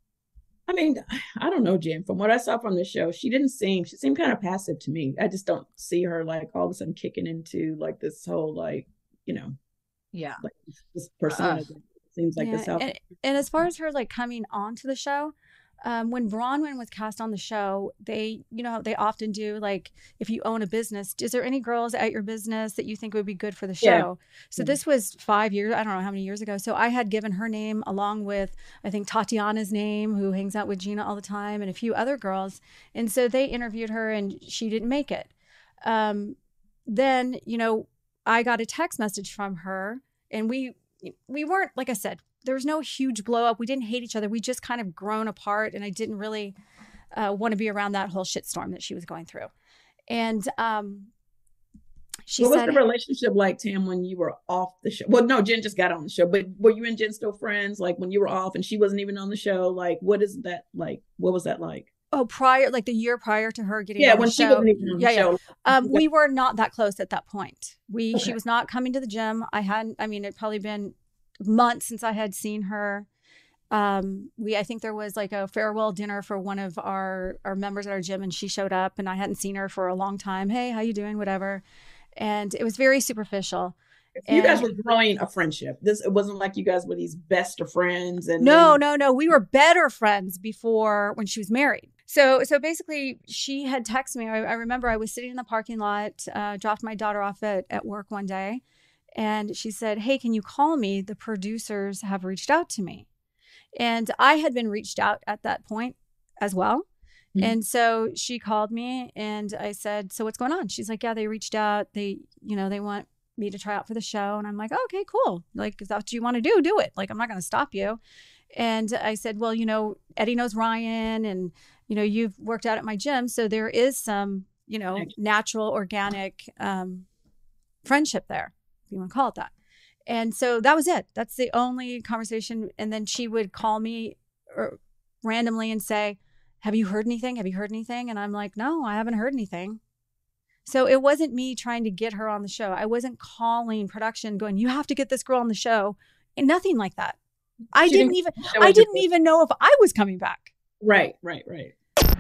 I mean, I don't know, Jen. From what I saw from the show, she didn't seem, she seemed kind of passive to me. I just don't see her like all of a sudden kicking into like this whole, like, you know, Yeah. like this persona. Uh, that seems like Yeah, this. Self- and, and as far as her like coming on to the show, um, when Bronwyn was cast on the show, they, you know, they often do like, if you own a business, is there any girls at your business that you think would be good for the show? Yeah. So Mhm. this was five years, I don't know how many years ago. So I had given her name along with, I think, Tatiana's name, who hangs out with Gina all the time, and a few other girls. And so they interviewed her and she didn't make it. Um, then, you know, I got a text message from her and we, we weren't, like I said, there was no huge blow up. We didn't hate each other. We just kind of grown apart. And I didn't really uh, want to be around that whole shitstorm that she was going through. And um, she what said, was the relationship like, Tam, when you were off the show? Well, no, Jen just got on the show, but were you and Jen still friends? Like when you were off and she wasn't even on the show? Like, what is that like? What was that like? oh, prior, like the year prior to her getting Yeah, on when the she show. wasn't even on the yeah, yeah. show. Um, we were not that close at that point. We, Okay. she was not coming to the gym. I hadn't, I mean, it'd probably been months since I had seen her. Um, we, I think there was like a farewell dinner for one of our, our members at our gym and she showed up and I hadn't seen her for a long time. Hey, how you doing? Whatever. And it was very superficial. So you guys And- were growing a friendship. This, it wasn't like you guys were these best of friends. And No, then- no, no. We were better friends before when she was married. So, so basically, she had texted me. I, I remember I was sitting in the parking lot, uh, dropped my daughter off at, at work one day, and she said, "Hey, can you call me? The producers have reached out to me." And I had been reached out at that point as well. Mhm. And so she called me and I said, "So what's going on?" She's like, "Yeah, they reached out. They, you know, they want me to try out for the show." And I'm like, oh, "Okay, cool. Like, if that's what you want to do, do it. Like, I'm not going to stop you." And I said, "Well, you know, Eddie knows Ryan and, you know, you've worked out at my gym. So there is some, you know, Connection. natural, organic um, friendship there, if you want to call it that." And so that was it. That's the only conversation. And then she would call me or randomly and say, "Have you heard anything? Have you heard anything?" And I'm like, "No, I haven't heard anything." So it wasn't me trying to get her on the show. I wasn't calling production going, "You have to get this girl on the show." And nothing like that. I She didn't didn't- even that I was didn't your- even know if I was coming back. Right, right, right.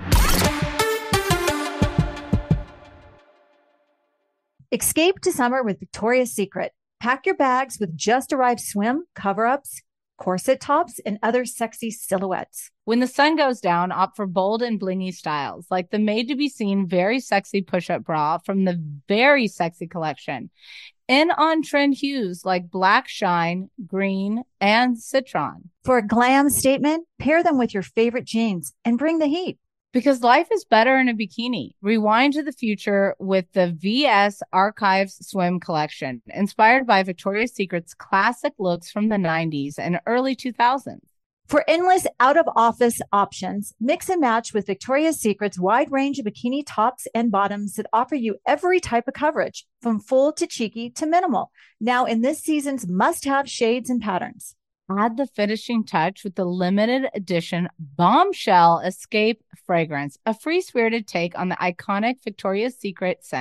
Escape to summer with Victoria's Secret. Pack your bags with just arrived swim, cover-ups, corset tops, and other sexy silhouettes. When the sun goes down, opt for bold and blingy styles, like the made-to-be-seen very sexy push-up bra from the Very Sexy collection. In on-trend hues like black shine, green, and citron. For a glam statement, pair them with your favorite jeans and bring the heat. Because life is better in a bikini. Rewind to the future with the V S Archives Swim Collection, inspired by Victoria's Secret's classic looks from the nineties and early two thousands. For endless out-of-office options, mix and match with Victoria's Secret's wide range of bikini tops and bottoms that offer you every type of coverage, from full to cheeky to minimal. Now in this season's must-have shades and patterns. Add the finishing touch with the limited edition Bombshell Escape fragrance, a free-spirited take on the iconic Victoria's Secret scent.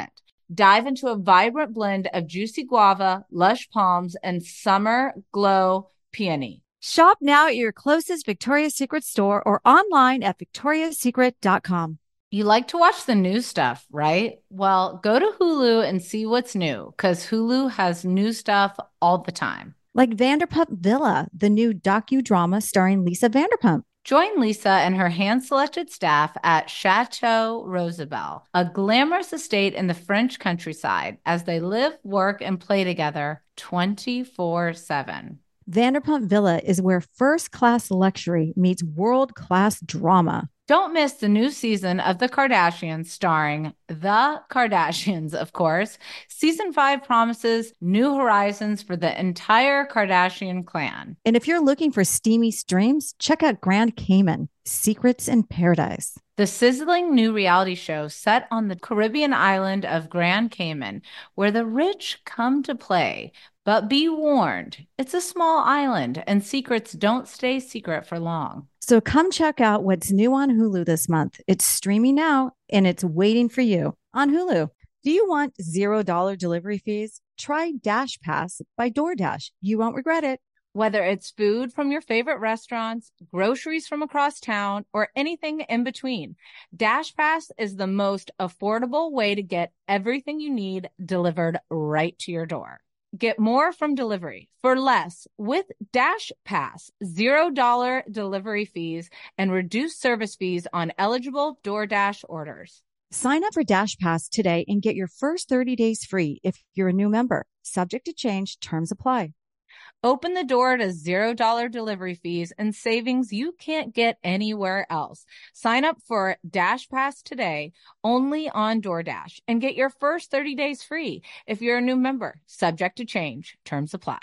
Dive into a vibrant blend of juicy guava, lush palms, and summer glow peony. Shop now at your closest Victoria's Secret store or online at victorias secret dot com. You like to watch the new stuff, right? Well, go to Hulu and see what's new, because Hulu has new stuff all the time. Like Vanderpump Villa, the new docudrama starring Lisa Vanderpump. Join Lisa and her hand-selected staff at Chateau Rosabelle, a glamorous estate in the French countryside, as they live, work, and play together twenty-four seven. Vanderpump Villa is where first-class luxury meets world-class drama. Don't miss the new season of The Kardashians, starring The Kardashians, of course. Season five promises new horizons for the entire Kardashian clan. And if you're looking for steamy streams, check out Grand Cayman, Secrets in Paradise. The sizzling new reality show set on the Caribbean island of Grand Cayman, where the rich come to play. But be warned, it's a small island and secrets don't stay secret for long. So come check out what's new on Hulu this month. It's streaming now and it's waiting for you on Hulu. Do you want zero dollar delivery fees? Try Dash Pass by DoorDash. You won't regret it. Whether it's food from your favorite restaurants, groceries from across town, or anything in between, DashPass is the most affordable way to get everything you need delivered right to your door. Get more from delivery for less with DashPass, zero dollar delivery fees and reduced service fees on eligible DoorDash orders. Sign up for Dash Pass today and get your first thirty days free if you're a new member. Subject to change, terms apply. Open the door to zero dollar delivery fees and savings you can't get anywhere else. Sign up for Dash Pass today only on DoorDash and get your first thirty days free if you're a new member. Subject to change, terms apply.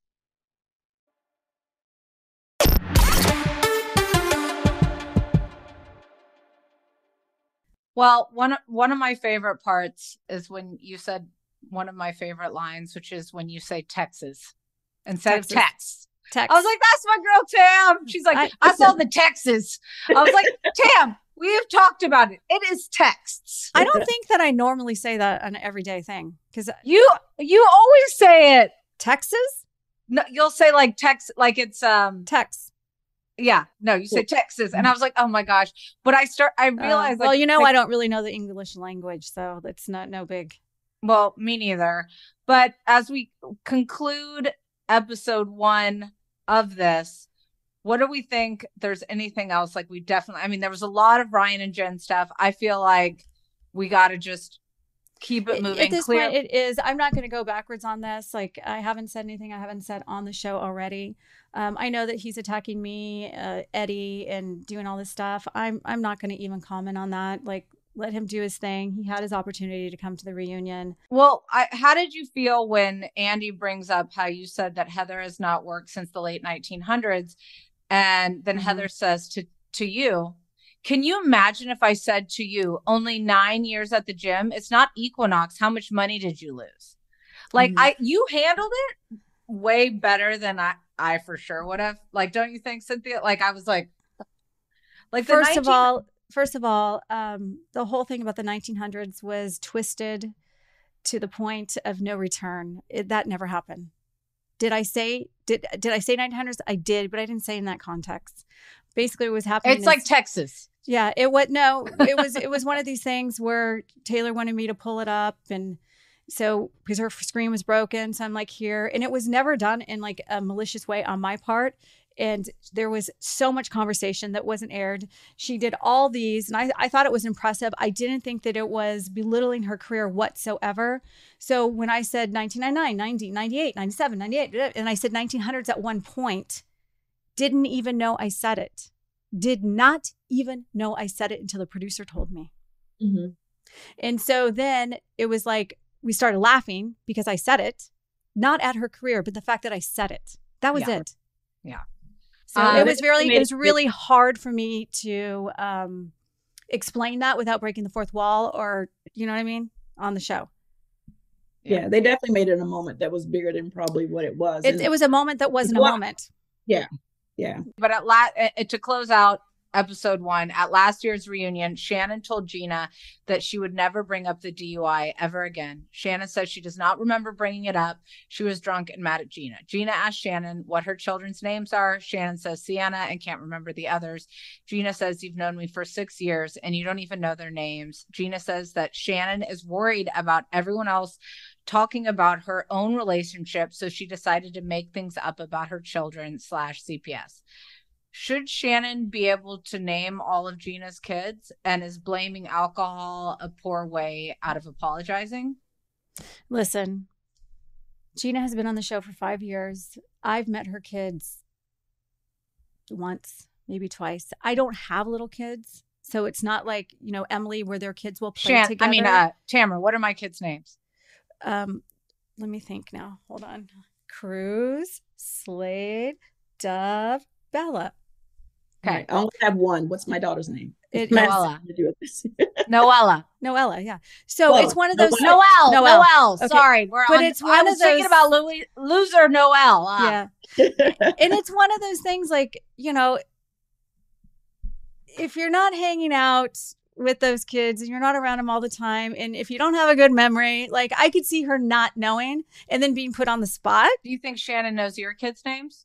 Well, one one of my favorite parts is when you said one of my favorite lines, which is when you say Texas instead Texas. of Tex. Text. I was like, that's my girl Tam. She's like, I, I saw the Texas. I was like, Tam, we have talked about it. It is texts. I don't think that I normally say that an everyday thing because You you always say it. Texas, No, you'll say like text, like it's um text. yeah. No, you say Texas, and I was like, oh my gosh. But I start. I Uh, realized. well, like, you know, like, I don't really know the English language, so that's not no big. Well, me neither. But as we conclude episode one of this, what do we think? There's anything else? Like we definitely, I mean, there was a lot of Ryan and Jen stuff. I feel like we got to just keep it moving. At this clear. point, it is. I'm not going to go backwards on this. Like I haven't said anything I haven't said on the show already. Um, I know that he's attacking me, uh, Eddie, and doing all this stuff. I'm I'm not going to even comment on that. Like let him do his thing. He had his opportunity to come to the reunion. Well, I, how did you feel when Andy brings up how you said that Heather has not worked since the late nineteen hundreds? And then Mhm. Heather says to, to you, can you imagine if I said to you, only nine years at the gym? It's not Equinox. How much money did you lose? Like Mhm. I, you handled it way better than I, I for sure would have. Like, don't you think, Cynthia? Like, I was like, like the First of 19 all, first of all, um, the whole thing about the nineteen hundreds was twisted to the point of no return. It, that never happened. Did I say did did I say nineteen hundreds? I did, but I didn't say in that context. Basically, what was happening. it's like is- Texas. yeah, it was no, it was it was one of these things where Taylor wanted me to pull it up, and so because her screen was broken, so I'm like here, and it was never done in like a malicious way on my part. And there was so much conversation that wasn't aired. She did all these, and I, I thought it was impressive. I didn't think that it was belittling her career whatsoever. So when I said nineteen ninety-nine, ninety, ninety-eight, ninety-seven, ninety-eight, and I said nineteen hundreds at one point, didn't even know I said it. Did not even know I said it until the producer told me. Mm-hmm. And so then it was like, we started laughing because I said it, not at her career, but the fact that I said it. That was Yeah. it. Yeah. So Um, it was really, made it was it- really hard for me to um, explain that without breaking the fourth wall, or you know what I mean, on the show. Yeah, they definitely made it a moment that was bigger than probably what it was. It, And- it was a moment that wasn't a Well, moment. yeah, yeah. But at la- uh, to close out episode one. At last year's reunion, Shannon told Gina that she would never bring up the D U I ever again. Shannon says she does not remember bringing it up. She was drunk and mad at Gina. Gina asked Shannon what her children's names are. Shannon says Sienna and can't remember the others. Gina says, you've known me for six years and you don't even know their names. Gina says that Shannon is worried about everyone else talking about her own relationship, so she decided to make things up about her children slash C P S. Should Shannon be able to name all of Gina's kids, and is blaming alcohol a poor way out of apologizing? Listen, Gina has been on the show for five years. I've met her kids once, maybe twice. I don't have little kids, so it's not like, you know, Emily, where their kids will play Shan- together. I mean, uh, Tamara, what are my kids' names? Um, let me think now. Hold on. Cruz, Slade, Dove, Bella. Okay. Right. I only have one. What's my daughter's name? It, Noella. To do with this. Noella. Noella, yeah. So Well, it's one of those. Noella. Noelle. Noelle. Noelle. Okay. Sorry. We're But on, it's I one was of thinking those- about Louis, loser Noelle. Ah. Yeah. And it's one of those things like, you know, if you're not hanging out with those kids and you're not around them all the time, and if you don't have a good memory, like I could see her not knowing and then being put on the spot. Do you think Shannon knows your kids' names?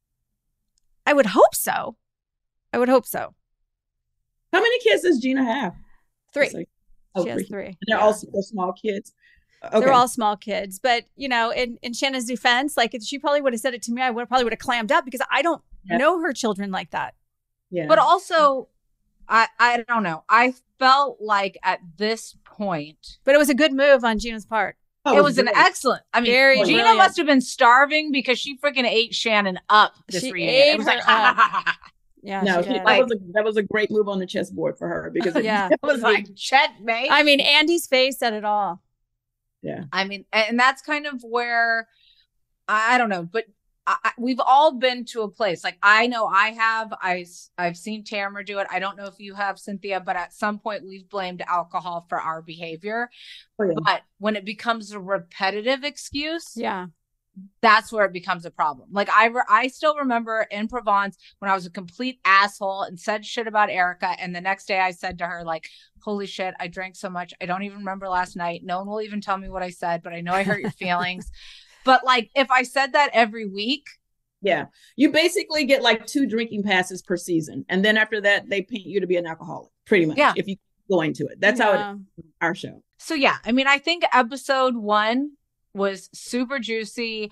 I would hope so. I would hope so. How many kids does Gina have? Three. It's like- oh, She has three. three. And they're Yeah. all they're small kids. Okay. They're all small kids. But, you know, in, in Shannon's defense, like if she probably would have said it to me, I would probably would have clammed up because I don't Yeah. know her children like that. yeah. But also, I I don't know. I felt like at this point, But it was a good move on Gina's part. Oh, it was an great. excellent. I mean, Very Gina brilliant. must have been starving because she freaking ate Shannon up this She reunion. ate It was her like, Yeah. No, she she, did. that was a that was a great move on the chessboard for her because it, Yeah. it was like checkmate. I mean, Andy's face said it all. yeah. I mean, and that's kind of where I I don't know, but I, I- we've all been to a place. Like I know I have. I I've seen Tamara do it. I don't know if you have, Cynthia, but at some point we've blamed alcohol for our behavior. Oh, yeah. But when it becomes a repetitive excuse, Yeah. that's where it becomes a problem. Like I, re- I still remember in Provence when I was a complete asshole and said shit about Erica. And the next day I said to her, like, holy shit, I drank so much. I don't even remember last night. No one will even tell me what I said, but I know I hurt your feelings. But like, if I said that every week, Yeah. You basically get like two drinking passes per season. And then after that, they paint you to be an alcoholic, pretty much. Yeah. If you go into it. That's how it Yeah. is our show. so yeah, I mean, I think episode one was super juicy.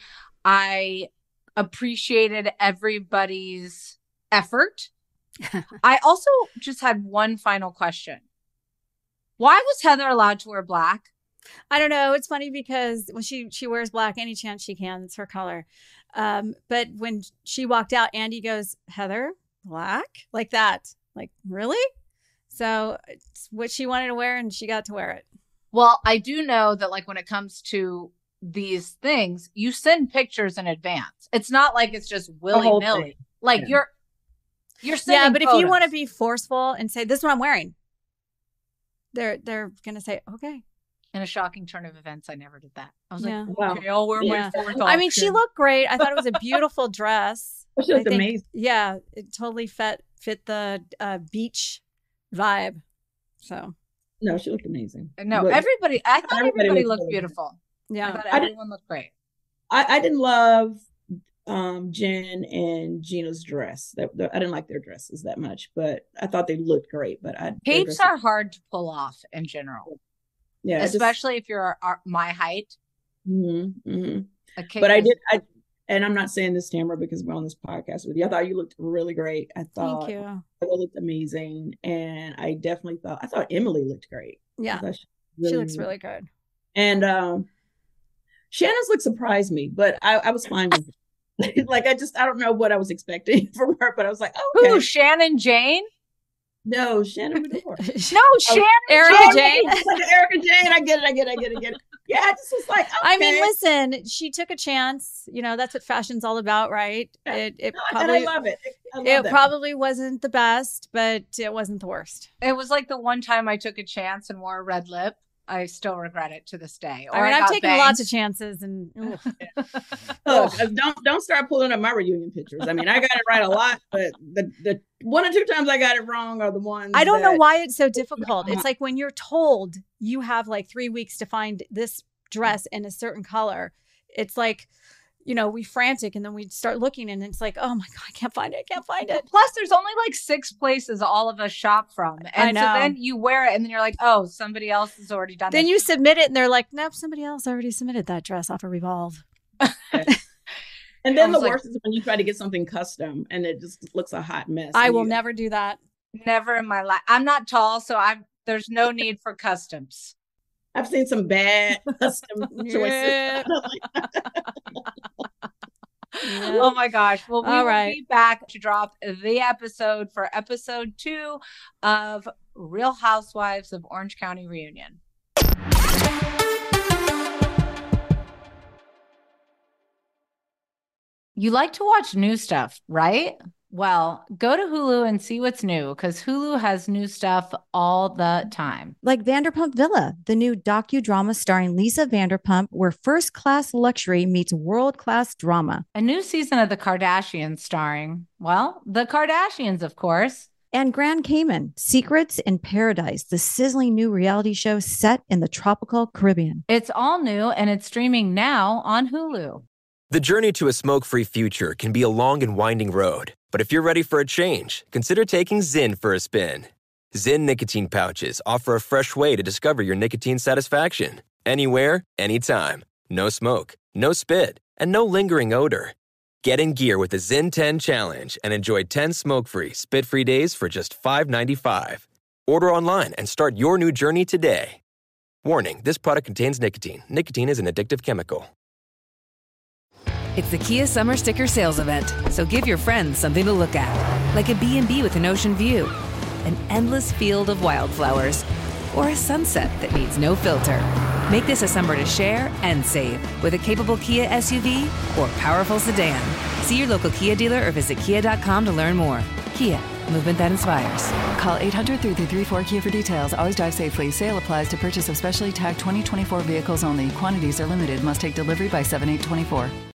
I appreciated everybody's effort. I also just had one final question. Why was Heather allowed to wear black? I don't know. It's funny because when she she wears black any chance she can. It's her color. Um, but when she walked out, Andy goes, Heather, black? Like that. Like, really? So it's what she wanted to wear and she got to wear it. Well, I do know that like when it comes to these things, you send pictures in advance. It's not like it's just willy whole nilly. thing. Like Yeah. you're you're sending Yeah, but if you photos. want to be forceful and say, this is what I'm wearing, they're they're gonna say, okay. In a shocking turn of events, I never did that. I was Yeah. like, Wow. okay, I'll wear Yeah. my fourth I mean, she option. looked great. I thought it was a beautiful dress. She looked I think- amazing. Yeah, it totally fit fit the uh, beach vibe. So No, she looked amazing. No, But everybody. I thought Everybody everybody, looked looked really good. beautiful. I yeah, thought I did- everyone looked great. I, I didn't love um Jen and Gina's dress. That I didn't like their dresses that much, but I thought they looked great. But I their Capes dresses- are hard to pull off in general, yeah, I just- especially if you're our, my height. Mhm, mhm. A cape But I is- did. I and I'm not saying this, Tamara, because we're on this podcast with you. I thought you looked really great. I thought thank you. Heather looked amazing, and I definitely thought I thought Emily looked great. I Yeah, thought she looks really good. And um, Shannon's look surprised me, but I, I was fine with it. Like I just I don't know what I was expecting from her, but I was like, okay, Who? Shannon Jane? no, Shannon Medore. No, Shannon Erica Jane. Jane. It's like Erica Jane. I get it. I get it. I get it. I get it. Yeah, I just was like, okay. I mean, listen, she took a chance. You know, that's what fashion's all about, right? Yeah. It it No, and probably I love it. I love it that. probably wasn't the best, but it wasn't the worst. It was like the one time I took a chance and wore a red lip. I still regret it to this day. Or I mean, I I've got taken banged. lots of chances and ugh. Look, don't don't start pulling up my reunion pictures. I mean, I got it right a lot, but the the one or two times I got it wrong are the ones. I don't that, know why it's so difficult. It's like when you're told you have like three weeks to find this dress in a certain color, it's like, you know, we frantic and then we start looking and it's like, oh my God, I can't find it. I can't find it. Plus, there's only like six places all of us shop from. And I so know. then you wear it and then you're like, oh, somebody else has already done Then this. you submit it and they're like, nope, somebody else already submitted that dress off of Revolve. And then I the was like- worst is when you try to get something custom and it just looks a hot mess. I And will you- never do that. Never in my life. I'm not tall, so I'm there's no need for customs. I've seen some bad custom choices. Yeah. Yeah. Oh my gosh. Well, we All will right. be back to drop the episode for episode two of Real Housewives of Orange County Reunion. You like to watch new stuff, right? Well, go to Hulu and see what's new because Hulu has new stuff all the time. Like Vanderpump Villa, the new docudrama starring Lisa Vanderpump, where first-class luxury meets world-class drama. A new season of The Kardashians starring, well, the Kardashians, of course. And Grand Cayman, Secrets in Paradise, the sizzling new reality show set in the tropical Caribbean. It's all new and it's streaming now on Hulu. The journey to a smoke-free future can be a long and winding road. But if you're ready for a change, consider taking Zyn for a spin. Zyn nicotine pouches offer a fresh way to discover your nicotine satisfaction. Anywhere, anytime. No smoke, no spit, and no lingering odor. Get in gear with the Zyn ten Challenge and enjoy ten smoke-free, spit-free days for just five dollars and ninety-five cents. Order online and start your new journey today. Warning, this product contains nicotine. Nicotine is an addictive chemical. It's the Kia Summer Sticker Sales Event, so give your friends something to look at. Like a B and B with an ocean view, an endless field of wildflowers, or a sunset that needs no filter. Make this a summer to share and save with a capable Kia S U V or powerful sedan. See your local Kia dealer or visit kia dot com to learn more. Kia, movement that inspires. Call eight hundred, three three three, four K I A for details. Always drive safely. Sale applies to purchase of specially tagged twenty twenty-four vehicles only. Quantities are limited. Must take delivery by seven eight twenty-four.